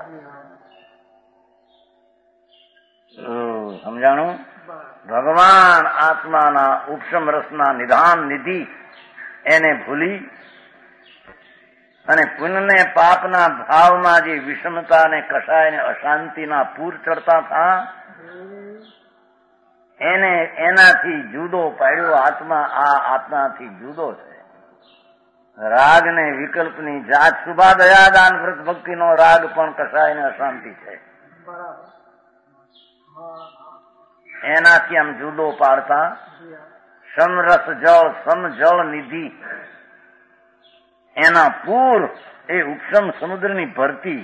સમજાણું? ભગવાન આત્માના ઉપશમ રસના નિધાન નિધિ એને ભૂલી અને પુણ્યને પાપના ભાવમાં જે વિષમતા ને કષાય ને અશાંતિના પૂર ચડતા હતા એને એનાથી જુદો પાડ્યો. આત્મા આ આત્માથી જુદો છે. રાગ ને વિકલ્પની જાત શુભા દયા દાન વ્રત ભક્તિનો રાગ પણ કસાય ને અશાંતિ છે. એનાથી આમ જુદો પાડતા સમરસ જળ સમજળ નિધિ એના પૂર એ ઉપશમ સમુદ્રની ભરતી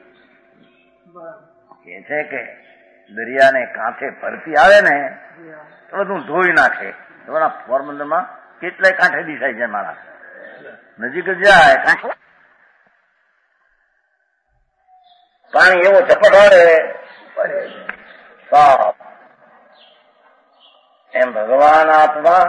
કે છે કે દરિયાને કાંઠે ભરતી આવે ને તો બધું ધોઈ નાખે. પોરબંદરમાં કેટલાય કાંઠે દિશાય છે મારા નજીક જ જાય કાંઠે પાણી એવો ઝપટ પડે સાફ. એમ ભગવાન આત્મા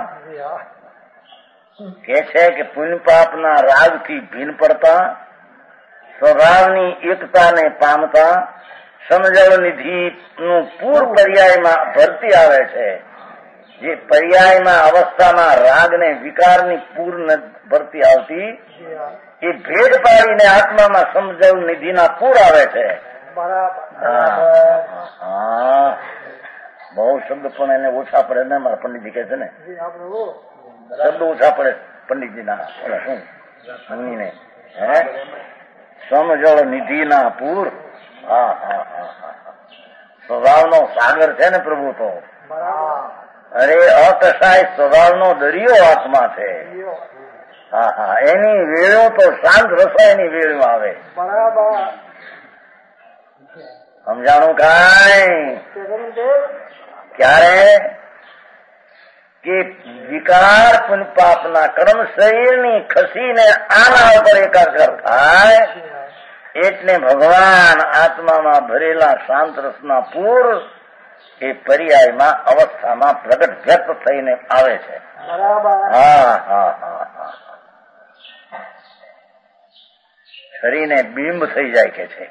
કે છે કે પુણ્ય પાપના રાગથી ભીન પડતા સ્વભાવની એકતાને પામતા સમજળ નિધિ નું પૂર પર્યાયમાં ભરતી આવે છે. જે પર્યાયમાં અવસ્થામાં રાગ ને વિકારની પૂર ભરતી આવતી એ ભેદ પાડીને આત્મામાં સમજળ નિધિના પૂર આવે છે. બહુ શબ્દ પણ એને ઓછા પડે ને મારા પંડિતજી કહે છે ને શબ્દ ઓછા પડે પંડિતજીના શું અગ્નિને સમજળ નિધિના પૂર. સ્વભાવનો સાગર છે ને પ્રભુ તો. અરે અકસાય સ્વભાવનો દરિયો આત્મા છે. એની વેળો તો શાંત રસાયની વેળો આવે. સમજાણું કાંઈ? ક્યારે કે વિકાર પાપના કર્મ શરીરની ખસીને આના ઉપર એકાગ્ર થાય એટલે ભગવાન આત્મામાં ભરેલા શાંત રસના પૂર એ પર્યાયમાં અવસ્થામાં પ્રગટ વ્યક્ત થઈને આવે છે. શરીરને બિંબ થઈ જાય કે છે.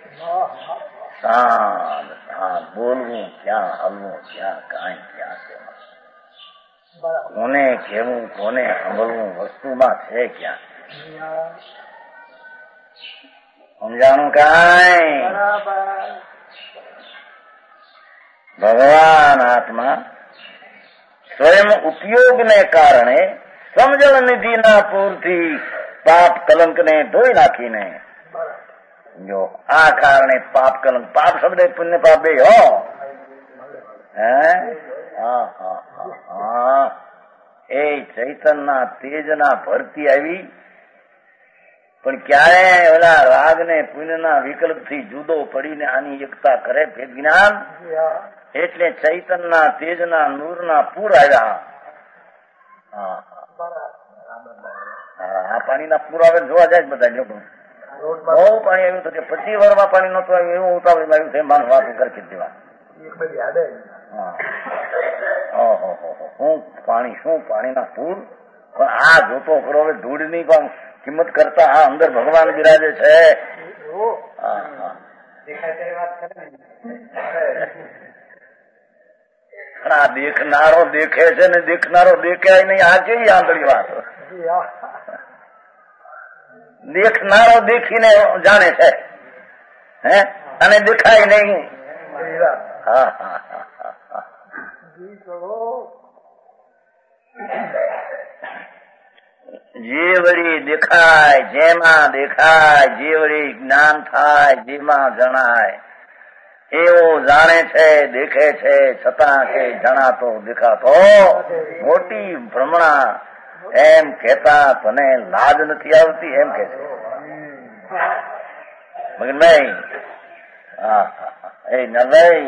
શાંત શાંત બોલવું ક્યાં, હલવું ક્યાં, કાંઈ ક્યાં છે. કોને કહેવું કોને સાંભળવું વસ્તુમાં છે ક્યાં. સમજાણું કાંઈ? ભગવાન આત્મા સ્વયં ઉપયોગને કારણે સમજણ નિધિના પૂરથી પાપ કલંકને ધોઈ નાખીને જો આ કારણે પાપ કલંક પાપ શબ્દ પુણ્ય પાપ બે હો એ ચૈતનના તેજના ભરતી આવી પણ ક્યારે ઓલા રાગ ને પુણ્યના વિકલ્પ થી જુદો પડીને આની એકતા કરે ભેદ જ્ઞાન એટલે ચૈતનના તેજના નૂરના પૂર આવ્યા. આ પાણીના પૂર આવે જોવા જાય બધા લોકો બહુ પાણી આવ્યું હતું કે 25 વર્ષમાં પાણી નતું આવ્યું એવું ઉતાવળ આવ્યું છે માન વાત કરી દેવા. શું પાણીના પૂર પણ આ જોતો ખરો હવે ધૂળની પણ કિંમત કરતા આ અંદર ભગવાન બિરાજે છે. આ દેખનારો દેખે છે ને દેખનારો દેખાય નહીં. આ કેવી આંધળી વાત. દેખનારો દેખીને જાણે છે હે અને દેખાય નહીં. જે વળી દેખાય જેમાં દેખાય જે વળી જ્ઞાન થાય જેમાં જણાય એવો જાણે છે દેખે છે છતાં કે જણાતો દેખાતો મોટી ભ્રમણા એમ કેતા તને લાજ નથી આવતી એમ કે છે નહીં. એ નવાઈ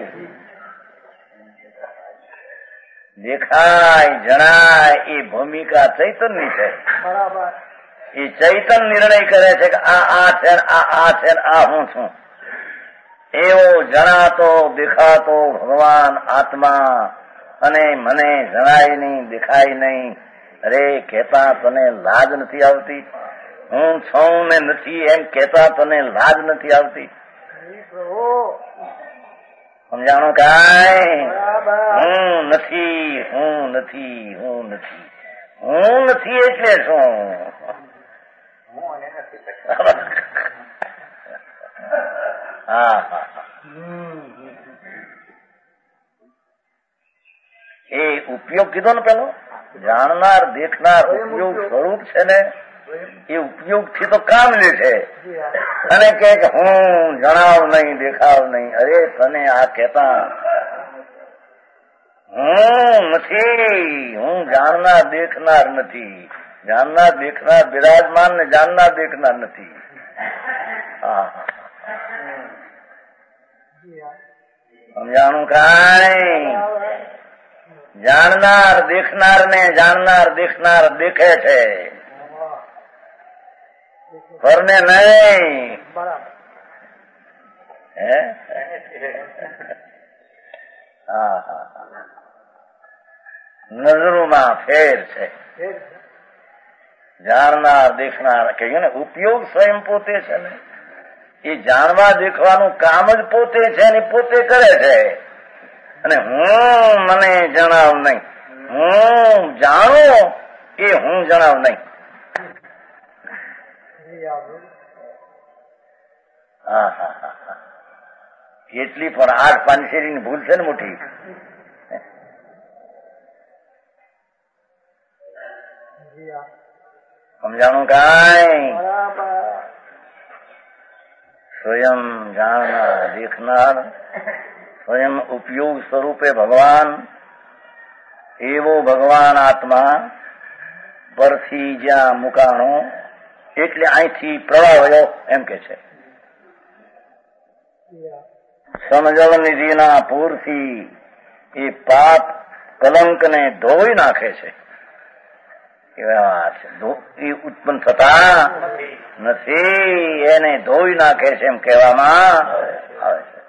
દેખાય જણાય એ ભૂમિકા ચૈતનની છે. એ ચૈતન નિર્ણય કરે છે કે આ છે આ છે આ હું છું. એવો જણાતો દેખાતો ભગવાન આત્મા અને મને જણાય નહીં દેખાય નહીં. અરે કહેતા તને લાજ નથી આવતી. હું છું ને નથી એમ કહેતા તને લાજ નથી આવતી. સમજાણું કાંઈ? હું નથી હું નથી હું નથી હું નથી એટલે શું? એ ઉપયોગ કીધો ને પેલો જાણનાર દેખનાર ઉપયોગ સ્વરૂપ છે ને એ ઉપયોગ થી તો કામ લે છે અને કે હું જણાવ નહીં દેખાવ નહીં. અરે તને આ કહેતા હું નથી હું જાણનાર દેખનાર નથી. જાણનાર દેખનાર બિરાજમાન ને જાણનાર દેખનાર નથી. સમજાણું કાંઈ? જાણનાર દેખનાર ને જાણનાર દેખનાર દેખે છે પરને નહીં. નજરોમાં ફેર છે. જાણનાર દેખનાર કહીએ ને ઉપયોગ સ્વયં પોતે છે ને એ જાણવા દેખવાનું કામ જ પોતે છે ને પોતે કરે છે. અને હું મને જણાવ નહીં હું જાણું એ હું જણાવ નહીં. એટલી પણ 8 પાંચેરીની ભૂલ છે ને મોટી. સમજાણું કાંઈ? સ્વયં જાણનાર દેખનાર સ્વયં ઉપયોગ સ્વરૂપે ભગવાન એવો ભગવાન આત્મા પરથી જ્યાં મુકાણો એટલે અહીંથી પ્રવાહ એમ કે છે. સમજણ નિધિના પૂરથી એ પાપ કલંકને ધોઈ નાખે છે. એ ઉત્પન્ન થતા નથી એને ધોઈ નાખે છે એમ કહેવામાં આવે છે.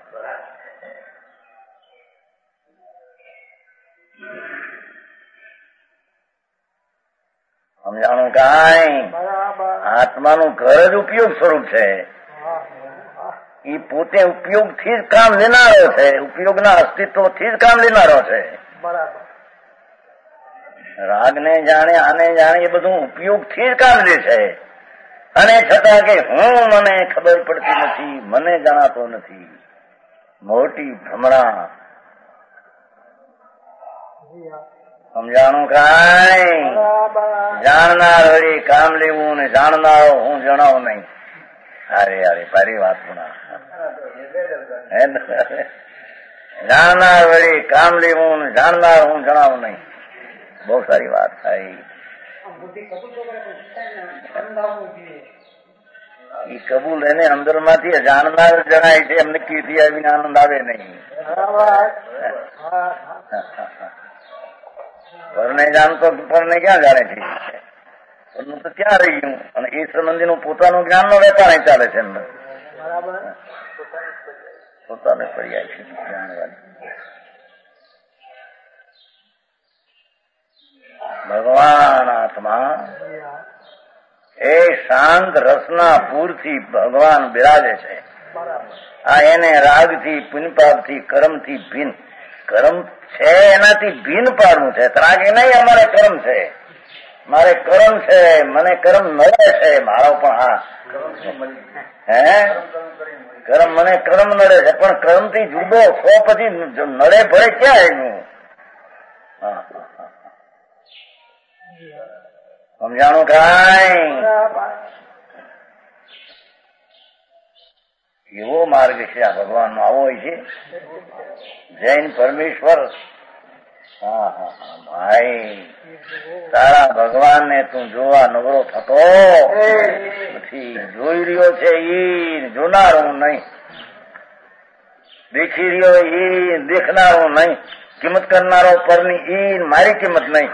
સમજાણું કાંઈ? આત્માનું ઘર જ ઉપયોગ સ્વરૂપ છે. એ પોતે ઉપયોગથી જ કામ લેનારો છે. ઉપયોગના અસ્તિત્વથી જ કામ લેનારો છે. રાગને જાણે આને જાણે એ બધું ઉપયોગથી જ કામ લે છે. અને છતાં કે હું મને ખબર પડતી નથી મને જણાતો નથી. મોટી ભ્રમણા. સમજાણું કાંઈ જાણનાર વળી કામ લેવું ને જાણનારો હું જણાવું નહીં. અરે પારી વાત પુના જાણનાર વળી કામ લેવું ને જાણનાર હું જણાવું નહીં. બહુ સારી વાત થાય. એ કબૂલ એને અંદર માંથી જાણનાર જણાય છે. એમને કીર્તિ આવીને આનંદ આવે નહીં. પરને જાણતો પરને ક્યાં જાણે છે? પરનું તો ક્યાં રહી ગયું? અને એ સંબંધીનું પોતાનું જ્ઞાનનો વેપાર અહીં ચાલે છે. અંદર પોતાને પર્યાય છે જાણવાની. ભગવાન આત્મા એ શાંત રસના પૂરથી ભગવાન બિરાજે છે. આ એને રાગથી પુણ્યપાપથી કર્મથી ભિન્ન કર્મ છે, એનાથી ભિન્ન પાડવું છે. ત્રાગ એ નહીં અમારે કર્મ છે, મારે કર્મ છે, મને કર્મ નડે છે. મારો પણ કર્મ મને કર્મ નડે છે, પણ કર્મથી જુદો સો પછી નડે ભરે ક્યાં એનું? સમજાણું કાંઈ? એવો માર્ગ છે આ ભગવાનનો. આવો હોય છે જૈન પરમેશ્વર. ભાઈ તારા ભગવાનને તું જોવા નવરો થતો પછી જોઈ રહ્યો છે ઈ જોનાર હું નહીં, દેખી રહ્યો ઈ દેખનાર હું નહીં, કિંમત કરનારો પરની ઈ મારી કિંમત નહીં.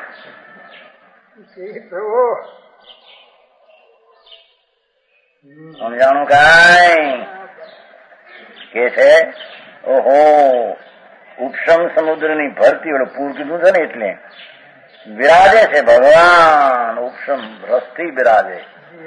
સમજાણું કાંઈ? કે છે ઓહો ઉપસમ સમુદ્રની ભરતી ઓલું પૂર કીધું છે ને એટલે બિરાજે છે ભગવાન. ઉપસમ રસથી બિરાજે.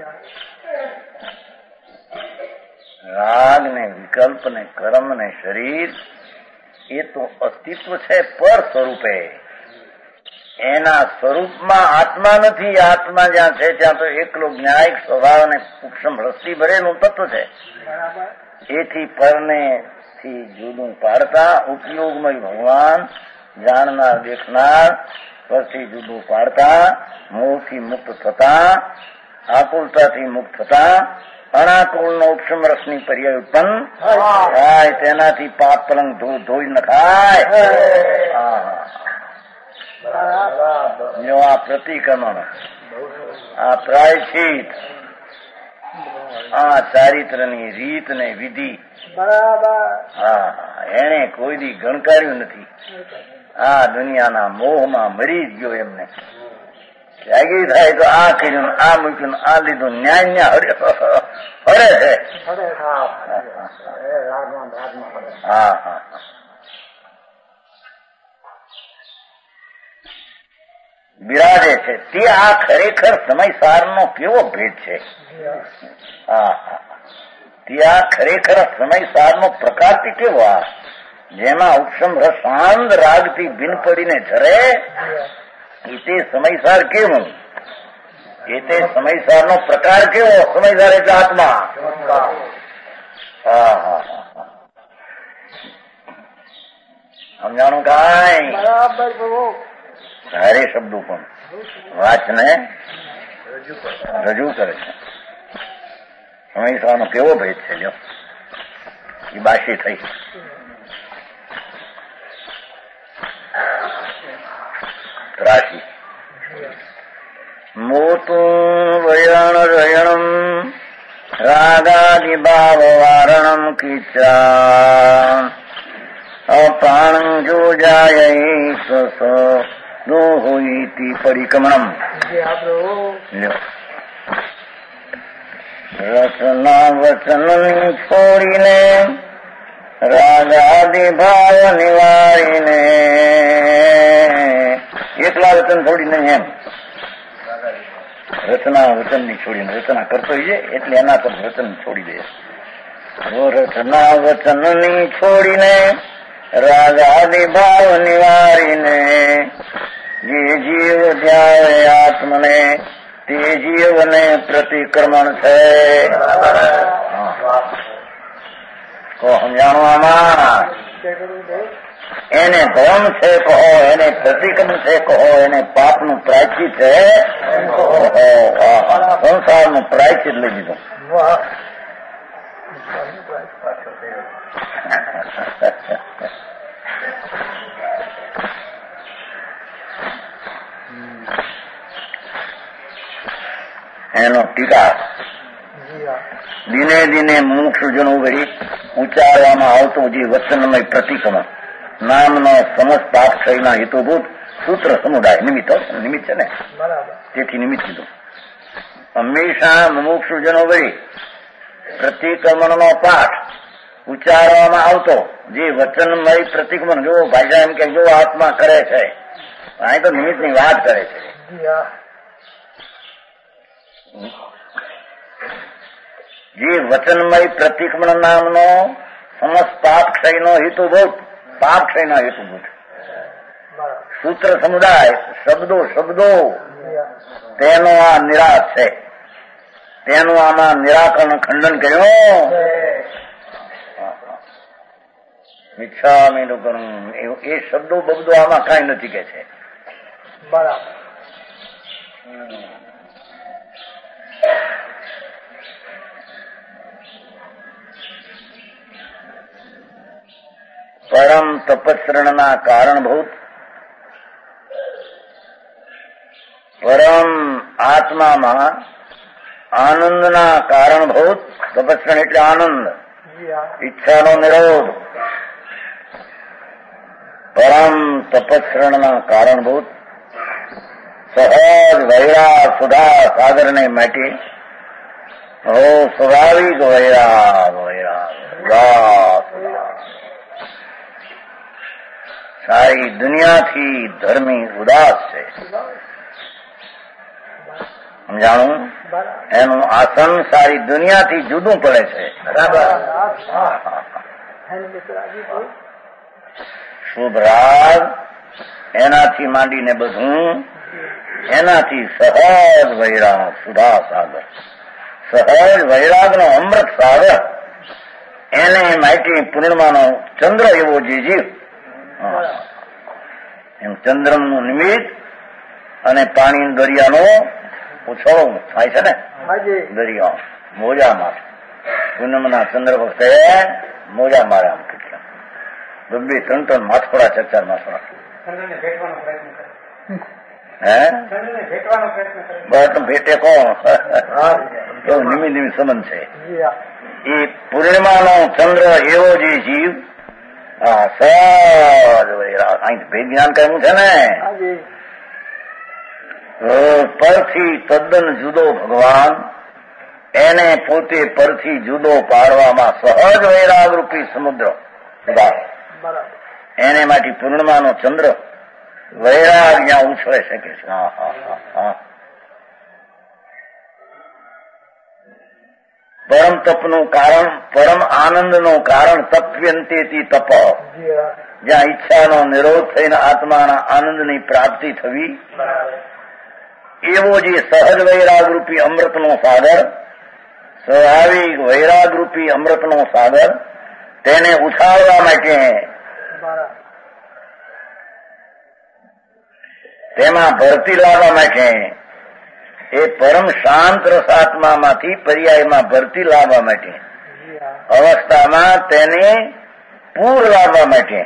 રાગ ને વિકલ્પ ને કર્મ ને શરીર એ તો અસ્તિત્વ છે પર સ્વરૂપે. એના સ્વરૂપમાં આત્મા નથી. આત્મા જ્યાં છે ત્યાં તો એકલો ન્યાયિક સ્વભાવ અને ઉપસમ રસથી ભરેલું તત્વ છે. એથી પરને થી જુદું પાડતા ઉપયોગમય ભગવાન જાણનાર દેખનાર પરથી જુદું પાડતા મોહથી મુક્ત થતા આકુલતાથી મુક્ત થતા અનાકુળનો ઉપસમ રસની પર્યાય ઉત્પન્ન થાય. તેનાથી પાપ પલંગ ધોઈ નખાય. જો આ પ્રતિક્રમણ, આ પ્રાયશ્ચિત, આ ચારિત્રની રીત ને વિધિ એને કોઈ દી ગણકાર્યું નથી. આ દુનિયાના મોહમાં મરી જ ગયો. એમને જાગી થાય તો આ કર્યું, આ મૂક્યું, આ લીધું, ન્યાય હરે છે. બિરાજે છે તે આ ખરેખર સમયસારનો કેવો ભેદ છે. તે આ ખરેખર સમયસારનો પ્રકારથી કેવો આ જેમાં ઉપસમ રસ શાંત રાગથી ભિન્ન પડીને ઝરે એ તે સમયસાર કેવું? એ તે સમયસારનો પ્રકાર કેવો? સમયસાર એટલે આત્મા. સમજાણું કાંઈ? સારે શબ્દો પણ વાચને રજૂ કરે છે. સમયસારનો કેવો ભેદ છે? જો એ બાશી થઈ. ત્રાસી મોતું વયણ રયણમ રાગાદિ ભાવ વારણમ કિચા અપાણં જો જાય સ્વસ દોહોઈતિ પરિક્રમણમ. રસના વચનની છોડીને રાગાદિ ભાવ નિવારીને એકલા વચન છોડીને એમ રચના વચનની છોડીને રચના કરતો છે એટલે એના પર વચન છોડી દે. રચના વચનની છોડીને રાગાદિ ભાવ નિવારીને જે જીવ ધ્યાવે આત્મને તે જીવને પ્રતિક્રમણ છે. સમજાણું આમાં? એને ધર્મ છે કહો, એને પ્રતિક્રમ છે કહો, એને પાપનું પ્રાયશ્ચિત છે સંસારનું પ્રાયશ્ચિત લઈ દીધું. એનો ટીકા દિને દિને મુમુક્ષુજનો વળી ઉચ્ચારવામાં આવતો જે વચનમય પ્રતિક્રમણ નામનો સમસ્તાક્ષયના હેતુભૂત સૂત્ર સમુદાય નિમિત્ત છે ને, તેથી નિમિત્ત કીધું. હંમેશા મુમુક્ષુજનો વળી પ્રતિક્રમણનો પાઠ ઉચ્ચારવામાં આવતો જે વચનમય પ્રતિક્રમણ, જો ભાષા એમ કે જો આત્મા કરે છે, અહીં તો નિમિત્તની વાત કરે છે. જે વચનમય પ્રતિક્રમણ નામનો સમસ્ત પાપક્ષયનો હેતુભૂત, પાપક્ષયના હેતુભૂત સૂત્ર સમુદાય શબ્દો તેનો આ નિરાશ છે. તેનું આમાં નિરાકરણ ખંડન કર્યું. મિચ્છામિ કરું એ શબ્દો બબ્દો આમાં કઈ નથી કે છે. બરાબર. પરમ તપસ્રણના કારણભૂત પરમ આત્મામાં આનંદના કારણભૂત, તપસ્રણ એટલે આનંદ, ઈચ્છાનો નિરોધ, પરમ તપસ્રણના કારણભૂત સહજ વૈરાગ સુધા સાગરને માટે સ્વાભાવિક વૈરાગ સારી દુનિયાથી ધર્મી ઉદાસ છે. સમજાણું? એનું આસન સારી દુનિયાથી જુદું પડે છે. શુભ રાગ એનાથી માંડીને બધું એનાથી સહજ વૈરાગ સુધા સાગર, સહજ વૈરાગનો અમૃત સાગર, એને માટી પૂર્ણિમાનો ચંદ્ર એવો જે જીવ, એમ ચંદ્રનું નિમિત્ત અને પાણી દરિયાનો ઉછળો થાય છે ને, દરિયા મોજા મારે પૂનમના ચંદ્ર વખતે મોજા મારે. આમ કેટલા 2-3 માથોડા, 4 માથોડા બસ ભેટે કોણ એવું નિમિત્ત સંબંધ છે. એ પૂર્ણિમાનો ચંદ્ર એવો જે જીવ સહજ વૈરાગ, અહીં ભેદ જ્ઞાન કહ્યું છે ને, પરથી તદ્દન જુદો ભગવાન, એને પોતે પરથી જુદો પાડવામાં સહજ વૈરાગ રૂપી સમુદ્ર એને માટે પૂર્ણિમાનો ચંદ્ર વૈરાગ જ્યાં ઉછળે શકે છે. પરમ તપનું કારણ, પરમ આનંદનું કારણ તપ્યંતેથી તપ, જ્યાં ઈચ્છાનો નિરોધ થઈને આત્માના આનંદની પ્રાપ્તિ થવી, એવો જે સહજ વૈરાગ રૂપી અમૃતનો સાગર, સ્વાભાવિક વૈરાગ રૂપી અમૃતનો સાગર, તેને ઉછાળવા માટે, તેમાં ભરતી લાવવા માટે, એ પરમ શાંત રસાત્મામાંથી પર્યાયમાં ભરતી લાવવા માટે, અવસ્થામાં તેને પૂર લાવવા માટે,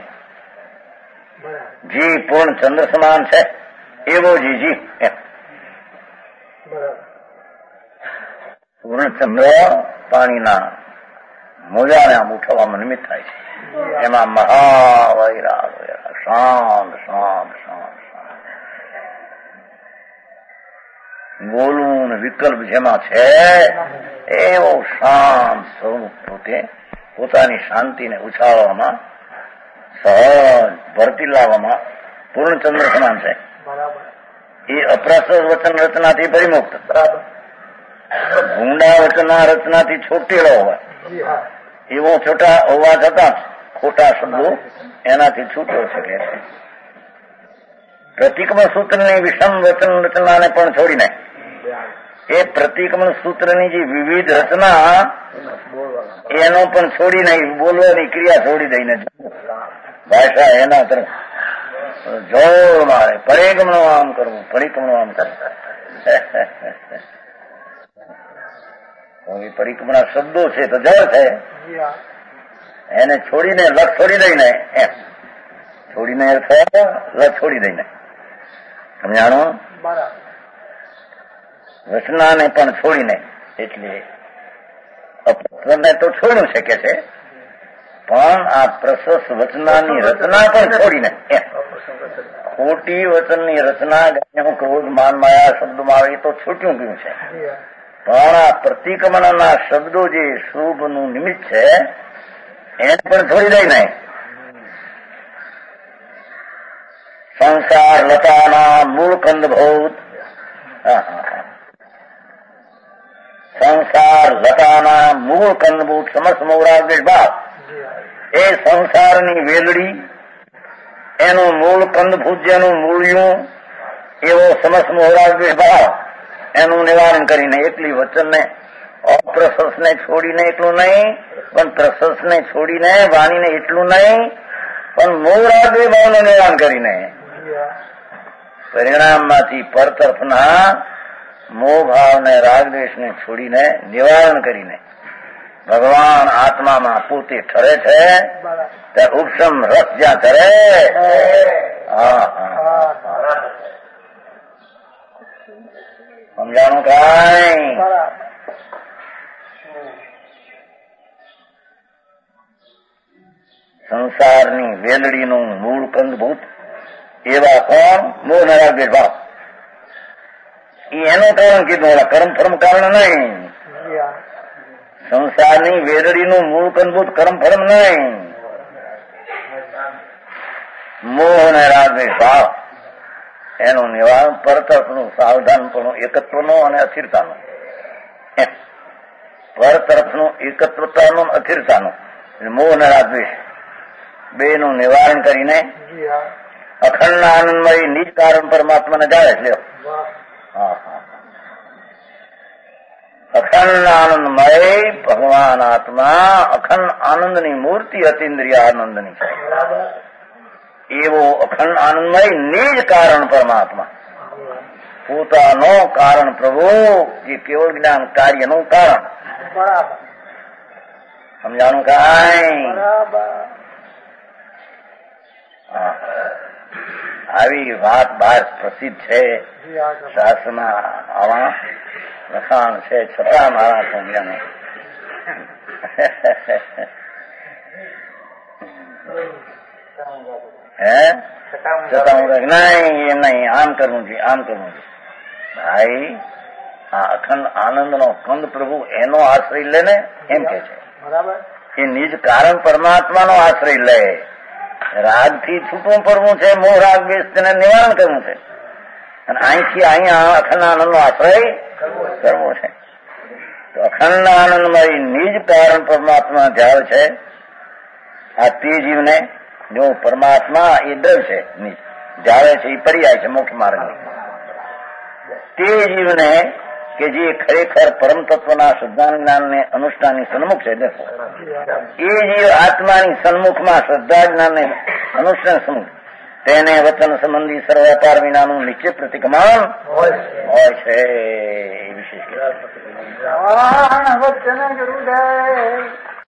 જે પૂર્ણ ચંદ્ર સમાન છે એવો જે જીવ, પૂર્ણ ચંદ્ર પાણીના મોજાને આમ ઉઠાવવામાં નિમિત્ત થાય છે. એમાં મહાવૈરાગ, શાંત શાંત શાંત બોલવું ને વિકલ્પ જેમાં છે એવો શાંત સ્વરૂપ પોતે પોતાની શાંતિને ઉછાળવામાં, સહજ ભરતી લાવવામાં પૂર્ણચંદ્ર સમાન છે. એ અપ્રસર વચન રચનાથી પરિમુક્ત, ભૂંડા વચના રચનાથી છોટેલો હોય એવો છોટા હોવા છતાં ખોટા શબ્દો એનાથી છૂટો શકે છે. પ્રતિક્રમણ સૂત્રની વિષમ વચન રચનાને પણ છોડીને, એ પ્રતિક્રમણ સૂત્રની જે વિવિધ રચના એનો પણ છોડી નહીં, બોલવાની ક્રિયા છોડી દઈને ભાષા એના તરફ જોર મારે, પરિક્રમણું આમ કરવું, પરિક્રમણું આમ કરવું. પરિક્રમણા શબ્દો છે તો જળ છે, એને છોડીને લક્ષ છોડી દઈને, એમ છોડીને અર્થ લક્ષ છોડી દઈને, સમજાણું? રચનાને પણ છોડીને, એટલે અપત્રને તો છોડ્યું છે કે છે, પણ આ પ્રશસ્ત વચનાની રચના પણ છોડીને, ખોટી વચનની રચના હું ક્રોધ માન માયા શબ્દમાં આવે તો છૂટ્યું ગયું છે, પણ આ પ્રતિક્રમણના શબ્દો જે શુભનું નિમિત્ત છે એને પણ છોડી દઈને સંસાર લતાના મૂળ કંદભૂત, સંસાર લતાના મૂળ કંદભૂત સમસ્ત મૌરાગ્રેશ ભાવ, એ સંસારની વેલડી એનું મૂળ કંદભૂત જેનું મૂળિયું એવો સમસ્ત મૌરાગ્રેશ ભાવ એનું નિવારણ કરીને એકલી વચનને અપ્રશસ્તને છોડીને એટલું નહીં, પણ પ્રશસ્તને છોડીને વાણીને એટલું નહીં, પણ મૌરાગ્રેશ ભાવનું નિવારણ કરીને પરિણામમાંથી પર તરફના મોહ ભાવને રાગદ્વેષને છોડીને નિવારણ કરીને ભગવાન આત્મામાં પોતે ઠરે છે, ત્યાં ઉપશમ રસ જ્યાં ઠરે. સમજાણું કાંઈ? સંસારની વેલડીનું મૂળ કંદભૂત એવા કોણ? મોહ રાગદ્વેષ ભાવ. એનું કારણ કીધું, કર્મ ફર્મ કારણ નહીં. સંસારની વેરડીનું મૂળ કંદભૂત કર્મ ફર્મ નહીં, મોહ અને રાગદ્વેષ ભાવ એનું નિવારણ પરતરફનું સાવધાનપણું, એકત્વનું અને અસ્થિરતાનું, પરતરફનું એકત્વતાનું અસ્થિરતાનું, મોહ અને રાગદ્વેષ બેનું નિવારણ કરીને અખંડ આનંદમય નિજ કારણ પરમાત્માને જાળે છે. અખંડ આનંદમય ભગવાન આત્મા અખંડ આનંદની મૂર્તિ અતિન્દ્રિય આનંદની છે, એવો અખંડ આનંદમય નિજ કારણ પરમાત્મા, પોતાનો કારણ પ્રભુ, જે કેવળ જ્ઞાન કાર્યનું કારણ. સમજાણું કાંઈ? આવી વાત બહાર પ્રસિદ્ધ છે, શાસ્ત્રમાં આવા લખાણ છે, છતાં મારા સમજાને નહીં, એમ નહીં, આમ કરવું જોઈએ, આમ કરવું જોઈએ. ભાઈ, આ અખંડ આનંદનો કંદ પ્રભુ એનો આશ્રય લે ને, એમ કે છે. એ નિજ કારણ પરમાત્માનો આશ્રય લે. રાગથી છૂટવું પડવું છે, મોહ રાગ વેશ તેને નિવારણ કરવું છે, અને અહીંથી અહીંયા અખંડ આનંદનો આશ્રય કરવો છે. તો અખંડ આનંદમય નિજ કારણ પરમાત્મા જાળ છે. આ તે જીવને જો પરમાત્મા એ દ્રવ છે, નિજ જાળે છે, એ પર્યાય છે મોક્ષ માર્ગની. તે જીવને કે જે ખરેખર પરમ તત્વના શ્રદ્ધા જ્ઞાનને અનુષ્ઠાનની સન્મુખ છે, દેખો એ જીવ આત્માની સન્મુખમાં શ્રદ્ધા જ્ઞાનને અનુષ્ઠાન સન્મુખ, તેને વચન સંબંધી સર્વપાર વિનાનું નિશ્ચિત પ્રતિક્રમણ હોય છે. એ વિશેષ